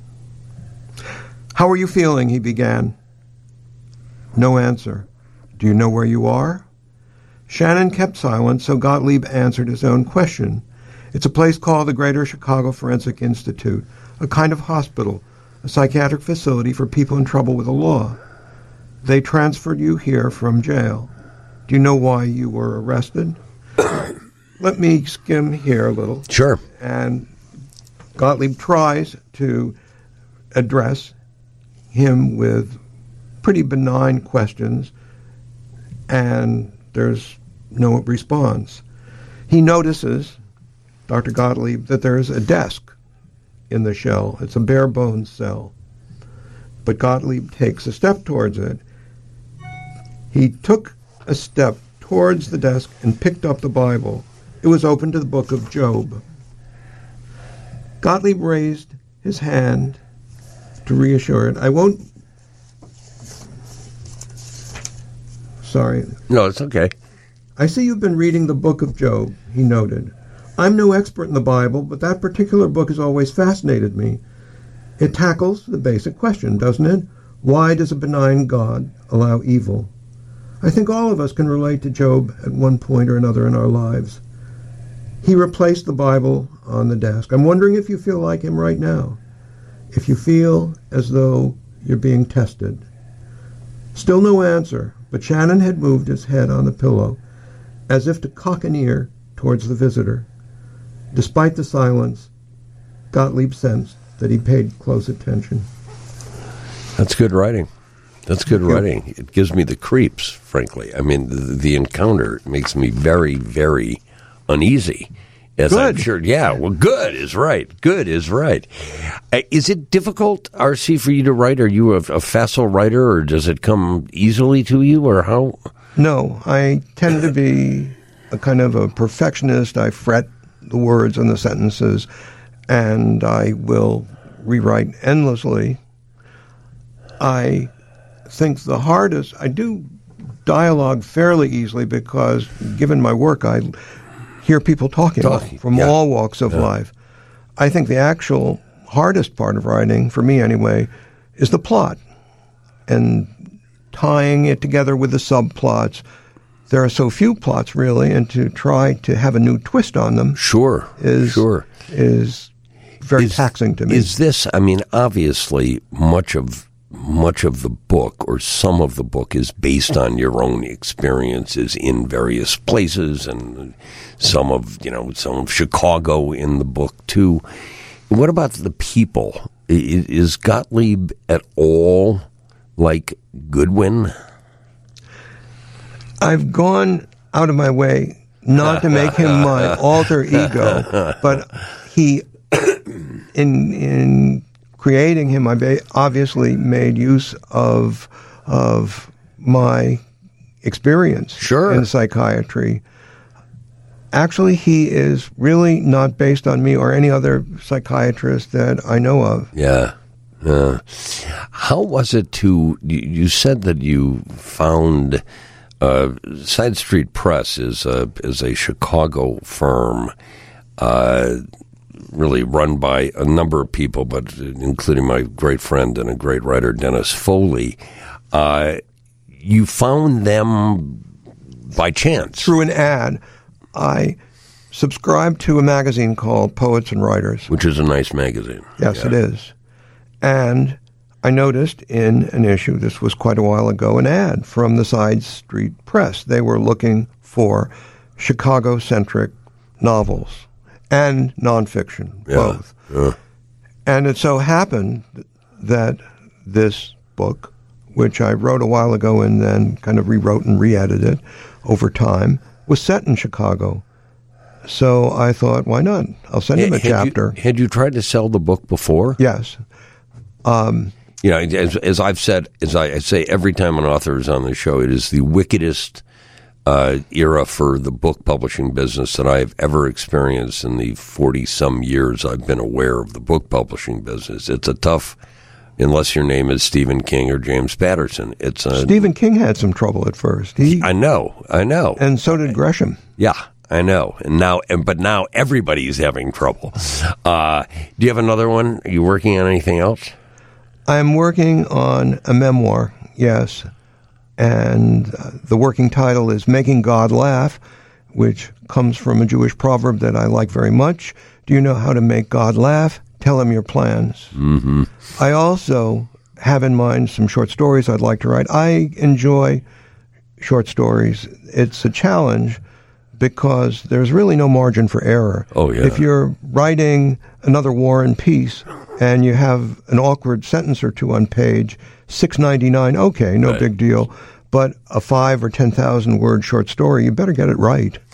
"How are you feeling?" he began. No answer. "Do you know where you are?" Shannon kept silent, so Gottlieb answered his own question. "It's a place called the Greater Chicago Forensic Institute, a kind of hospital, a psychiatric facility for people in trouble with the law. They transferred you here from jail. Do you know why you were arrested?" Let me skim here a little.
Sure.
And Gottlieb tries to address him with pretty benign questions, and there's no response. He notices Dr. Gottlieb, that there's a desk in the shell. It's a bare bones cell. But Gottlieb takes a step towards it. He took a step towards the desk and picked up the Bible. It was open to the book of Job. Gottlieb raised his hand to reassure it. I won't... Sorry.
No, it's okay.
I see you've been reading the book of Job, he noted. I'm no expert in the Bible, but that particular book has always fascinated me. It tackles the basic question, doesn't it? Why does a benign God allow evil? I think all of us can relate to Job at one point or another in our lives. He replaced the Bible on the desk. I'm wondering if you feel like him right now. If you feel as though you're being tested. Still no answer, but Shannon had moved his head on the pillow, as if to cock an ear towards the visitor. Despite the silence, Gottlieb sensed that he paid close attention.
That's good writing. That's good writing. It gives me the creeps, frankly. I mean, the encounter makes me very, very uneasy. As
good.
I'm sure. Yeah, well, good is right. Good is right. Is it difficult, R.C., for you to write? Are you a facile writer, or does it come easily to you, or how?
No, I tend to be a kind of a perfectionist. I fret the words and the sentences, and I will rewrite endlessly. I think the hardest, I do dialogue fairly easily because, given my work, I hear people talking from all walks of life. I think the actual hardest part of writing, for me anyway, is the plot and tying it together with the subplots. There are so few plots, really, and to try to have a new twist on them is very taxing to me.
Is this, I mean, obviously, much of the book, or some of the book, is based on your own experiences in various places, and some of Chicago in the book too. What about the people? Is Gottlieb at all like Goodwin? I've
gone out of my way not to make him my alter ego, but he, in creating him, I obviously made use of my experience in psychiatry. Actually, he is really not based on me or any other psychiatrist that I know of.
Yeah. How was it you said that you found Side Street Press is a Chicago firm, really run by a number of people, but including my great friend and a great writer, Dennis Foley. You found them by chance.
Through an ad. I subscribed to a magazine called Poets and Writers.
Which is a nice magazine.
Yes, it is. And I noticed in an issue, this was quite a while ago, an ad from the Side Street Press. They were looking for Chicago-centric novels and nonfiction, both. Yeah. And it so happened that this book, which I wrote a while ago and then kind of rewrote and re-edited over time, was set in Chicago. So I thought, why not? I'll send him a chapter.
Had you tried to sell the book before?
Yes.
As I've said, as I say every time an author is on the show, it is the wickedest era for the book publishing business that I've ever experienced in the 40-some years I've been aware of the book publishing business. It's a tough, unless your name is Stephen King or James Patterson.
Stephen King had some trouble at first.
I know.
And so did Gresham.
Yeah, I know. But now everybody's having trouble. Do you have another one? Are you working on anything else?
I'm working on a memoir, yes. And the working title is Making God Laugh, which comes from a Jewish proverb that I like very much. Do you know how to make God laugh? Tell him your plans.
Mm-hmm.
I also have in mind some short stories I'd like to write. I enjoy short stories. It's a challenge because there's really no margin for error.
Oh, yeah.
If you're writing another War and Peace and you have an awkward sentence or two on page 699, okay, no big deal. But a 5,000 or 10,000 word short story, you better get it right.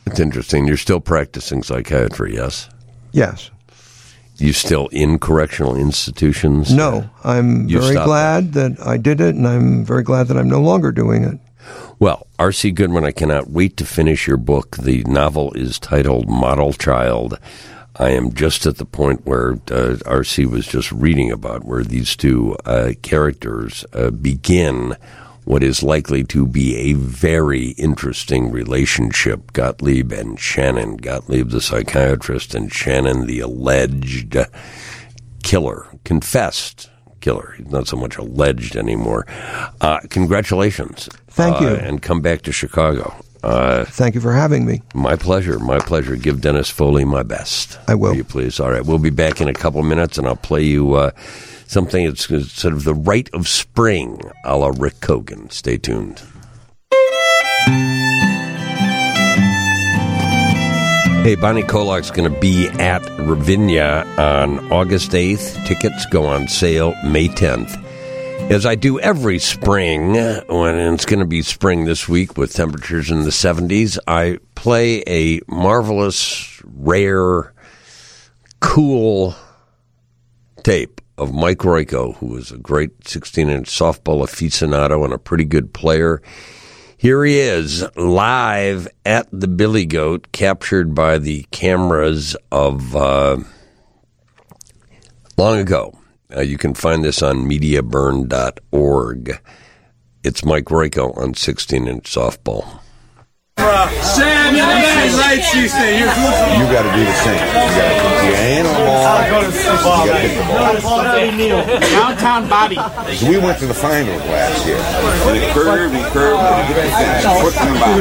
It's interesting. You're still practicing psychiatry, yes?
Yes.
You still in correctional institutions?
No, I'm very glad that I did it, and I'm very glad that I'm no longer doing it.
Well, R.C. Goodwin, I cannot wait to finish your book. The novel is titled Model Child. I am just at the point where R.C. was just reading about, where these two characters begin what is likely to be a very interesting relationship, Gottlieb and Shannon. Gottlieb, the psychiatrist, and Shannon, the alleged killer, confessed killer. He's not so much alleged anymore. Congratulations.
Thank you.
And come back to Chicago.
Thank you for having me.
My pleasure. My pleasure. Give Dennis Foley my best.
I will.
Will you please? All right. We'll be back in a couple minutes, and I'll play you something that's sort of the rite of spring, a la Rick Cogan. Stay tuned. Hey, Bonnie Kolak's going to be at Ravinia on August 8th. Tickets go on sale May 10th. As I do every spring, when it's going to be spring this week with temperatures in the 70s, I play a marvelous, rare, cool tape of Mike Royko, who is a great 16-inch softball aficionado and a pretty good player. Here he is, live at the Billy Goat, captured by the cameras of long ago. You can find this on mediaburn.org. It's Mike Royko on 16-inch softball.
Sam, you're the man, right, CC? You got to do the same. You got to put your hand on the ball. You got to hit the ball.
Downtown Bobby.
So we went to the finals last year. And it curved and curved and hit the fence. Foot in the bottom.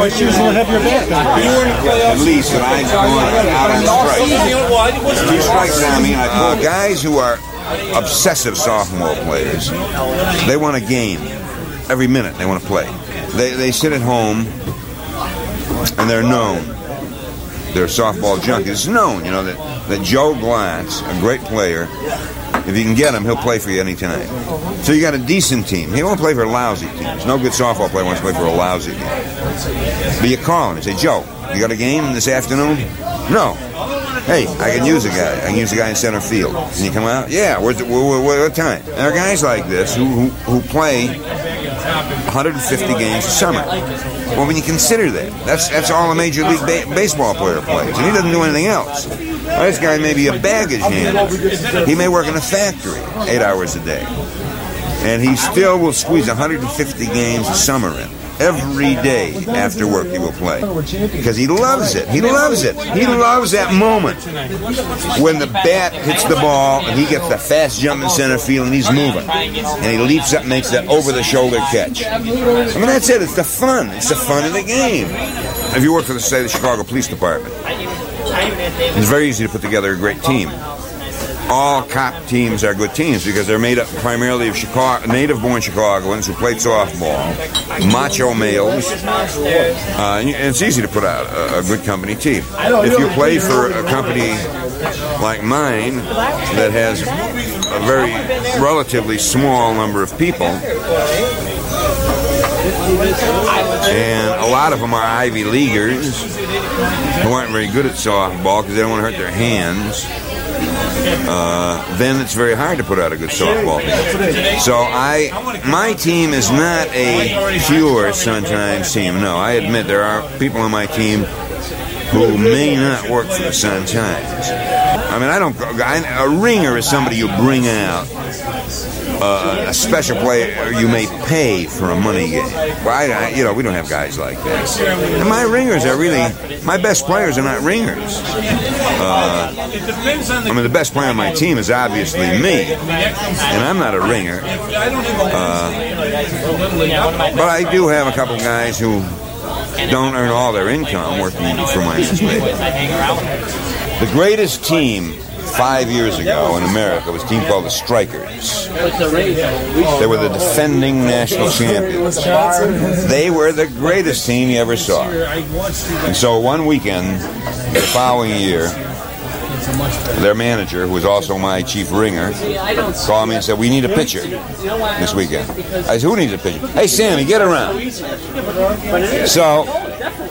At least that I've gone out on strikes. 2 strikes on me, and I pulled guys who are obsessive sophomore players. They want a game. Every minute they want to play. They sit at home, and they're known. They're softball junkies. It's known, that Joe Glatz, a great player, if you can get him, he'll play for you any time. So you got a decent team. He won't play for lousy teams. No good softball player wants to play for a lousy team. But you call him and say, Joe, you got a game this afternoon? No. Hey, I can use a guy. I can use a guy in center field. Can you come out? Yeah. What time? There are guys like this who play 150 games a summer. Well, when you consider that's all a Major League Baseball player plays, and he doesn't do anything else. Well, this guy may be a baggage handler. He may work in a factory 8 hours a day. And he still will squeeze 150 games a summer in. Every day after work he will play. Because he loves it. He loves it. He loves that moment when the bat hits the ball and he gets the fast jump in center field and he's moving. And he leaps up and makes that over-the-shoulder catch. I mean, that's it. It's the fun. It's the fun of the game. If you work for, say, the Chicago Police Department, it's very easy to put together a great team. All cop teams are good teams because they're made up primarily of native-born Chicagoans who played softball, macho males, and it's easy to put out a good company team. If you play for a company like mine that has a very relatively small number of people, and a lot of them are Ivy Leaguers who aren't very good at softball because they don't want to hurt their hands, then it's very hard to put out a good softball team. So my team is not a pure Sun-Times team. No, I admit there are people on my team who may not work for the Sun-Times. I mean, a ringer is somebody you bring out. A special player you may pay for a money game. Well, we don't have guys like that. And my ringers are really, my best players are not ringers. The best player on my team is obviously me, and I'm not a ringer. But I do have a couple guys who don't earn all their income working for my newspaper. The greatest team 5 years ago in America was a team called the Strikers. They were the defending national champions. They were the greatest team you ever saw. And so one weekend, the following year, their manager, who was also my chief ringer, called me and said, we need a pitcher this weekend. I said, who needs a pitcher? Hey, Sammy, get around. So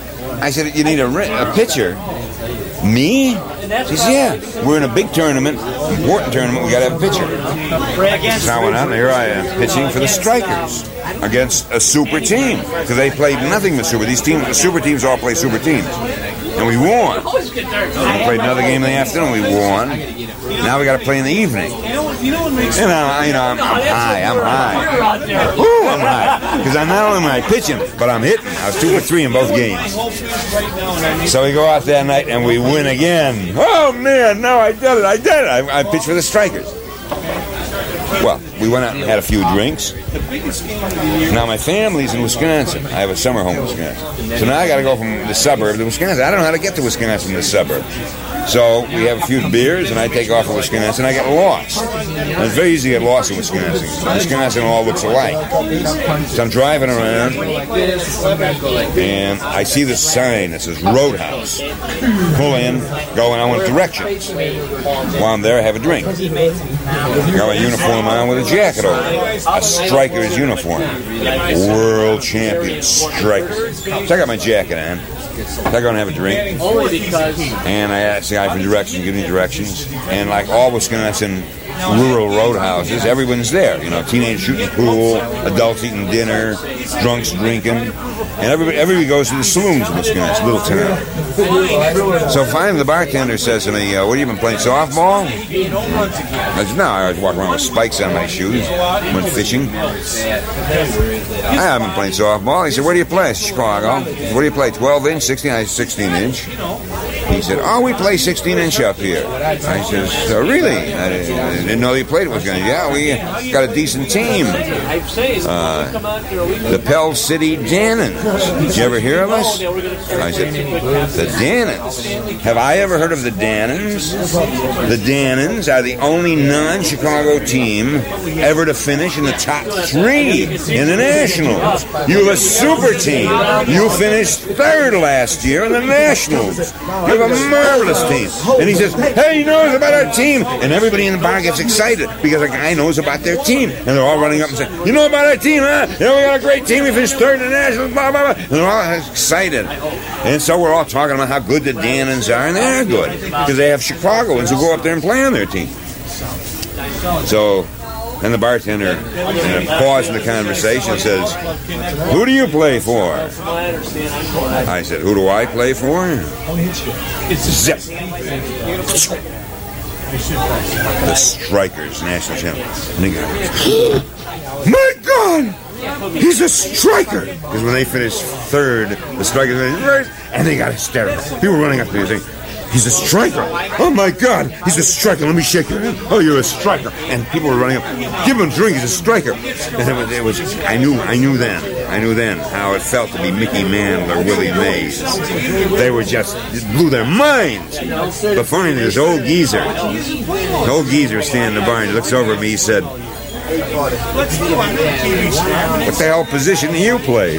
I said, you need a pitcher? Me? He says, yeah. We're in a big tournament, important tournament. We got to have a pitcher. So I went out, and here I am pitching for the Strikers against a super team because they played nothing but super. These super teams all play super teams, and we won. We played another game in the afternoon. We won. Now we got to play in the evening. And I'm high. I'm high. Woo, I'm high because I'm not only am I pitching, but I'm hitting. I was 2 for 3 in both games. So we go out that night and we win again. Oh man, no, I did it. I pitched for the Strikers. Well, we went out and had a few drinks. Now my family's in Wisconsin. I have a summer home in Wisconsin. So now I got to go from the suburb to Wisconsin. I don't know how to get to Wisconsin from the suburb. So we have a few beers, and I take off for Wisconsin. I get lost. And it's very easy to get lost in Wisconsin. Wisconsin all looks alike. So I'm driving around, and I see this sign that says Roadhouse. Pull in, go, and I want directions. While I'm there, I have a drink. Got a uniform on with a jacket over it. A Striker's uniform. World champion Striker. So I got my jacket on. I go and have a drink, and I asked the guy for directions, give me directions, and like all Wisconsin rural roadhouses, everyone's there. You know, teenagers shooting pool, adults eating dinner, drunks drinking, and everybody goes to the saloons in Wisconsin, little town. So finally the bartender says to me, what, have you been playing softball? I said, no, I was walking around with spikes on my shoes, went fishing. I haven't been playing softball. He said, where do you play? I said, Chicago. He said, what do you play, 12-inch, 16? I said, 16-inch. He said, oh, we play 16-inch up here. I said, really? I didn't know you played it was going to. Yeah, we got a decent team. The Pell City Dannons. Did you ever hear of us? I said, the Dannons. Have I ever heard of the Dannons? The Dannons are the only non-Chicago team ever to finish in the top 3 in the Nationals. You have a super team. You finished 3rd last year in the Nationals. You have a marvelous team. And he says, hey, he knows about our team. And everybody in the bar gets excited because a guy knows about their team. And they're all running up and saying, you know about our team, huh? Yeah, we got a great team. We finished 3rd in the Nationals, blah, blah, blah. And they're all excited. And so we're all talking about how good the Dannons are. And they're good because they have Chicagoans who go up there and play on their team. So... And the bartender, in a pause in the conversation, says, who do you play for? I said, who do I play for? Zip. The Strikers, national champion. And he goes, my God! He's a striker! Because when they finished 3rd, the Strikers finished 1st, and they got hysterical. People were running up to me and saying, he's a striker. Oh, my God. He's a striker. Let me shake your hand. Oh, you're a striker. And people were running up. Give him a drink. He's a striker. And it was I knew then how it felt to be Mickey Mantle or Willie Mays. They were just, it blew their minds. But finally, this old geezer standing in the bar, and he looks over at me, he said, what the hell position do you play?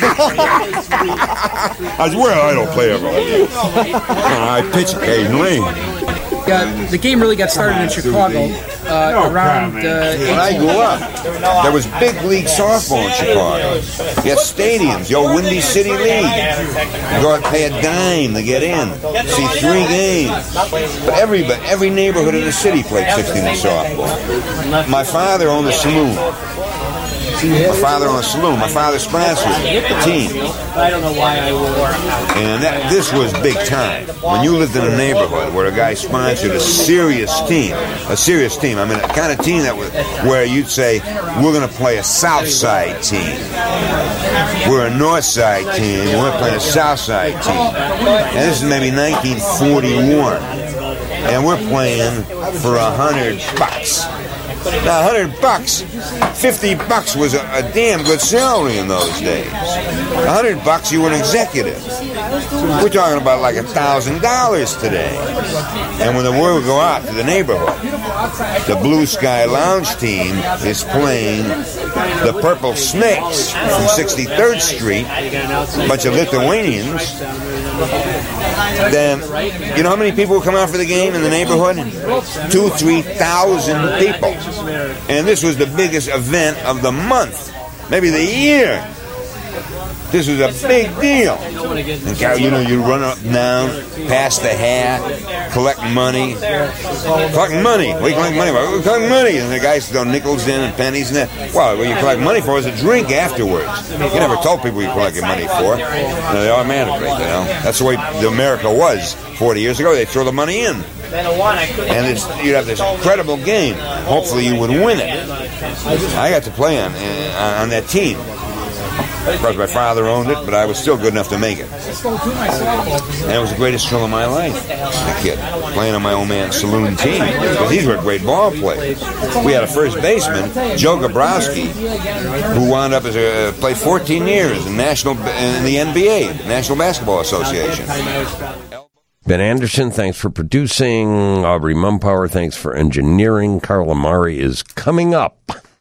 I said, well, I don't play ever. I pitch occasionally.
The game really got started in Chicago around...
when I grew up, there was big league softball in Chicago. You had stadiums, the old Windy City League. You go out and pay a dime to get in. See 3 games. But every neighborhood in the city played 16-inch softball. My father owned a saloon. My father sponsored the team. And this was big time. When you lived in a neighborhood where a guy sponsored a serious team, I mean, a kind of team that was where you'd say, we're going to play a South Side team. We're a North Side team. We're playing a South Side team. And this is maybe 1941. And we're playing for $100. Now, $100, $50 was a damn good salary in those days. $100, you were an executive. We're talking about like $1,000 today. And when the word would go out to the neighborhood, the Blue Sky Lounge team is playing the Purple Snakes from 63rd Street, a bunch of Lithuanians. Then, you know how many people would come out for the game in the neighborhood? 2,000-3,000 people. And this was the biggest event of the month, maybe the year. This was a big deal. And, you know, you run up and down, pass the hat, collect money. Collecting money. What are you collecting money for? We're collecting money. And the guys throw nickels in and pennies and that. Well, what you collect money for is a drink afterwards. You never told people you collected money for. They automatically, you know. That's the way America was 40 years ago. They throw the money in. And you'd have this incredible game. Hopefully you would win it. I got to play on that team. Of course, my father owned it, but I was still good enough to make it. And it was the greatest thrill of my life as a kid, playing on my old man's saloon team, because these were great ball players. We had a first baseman, Joe Gabrowski, who wound up played 14 years in the NBA, National Basketball Association.
Ben Anderson, thanks for producing. Aubrey Mumpower, thanks for engineering. Carl Amari is coming up.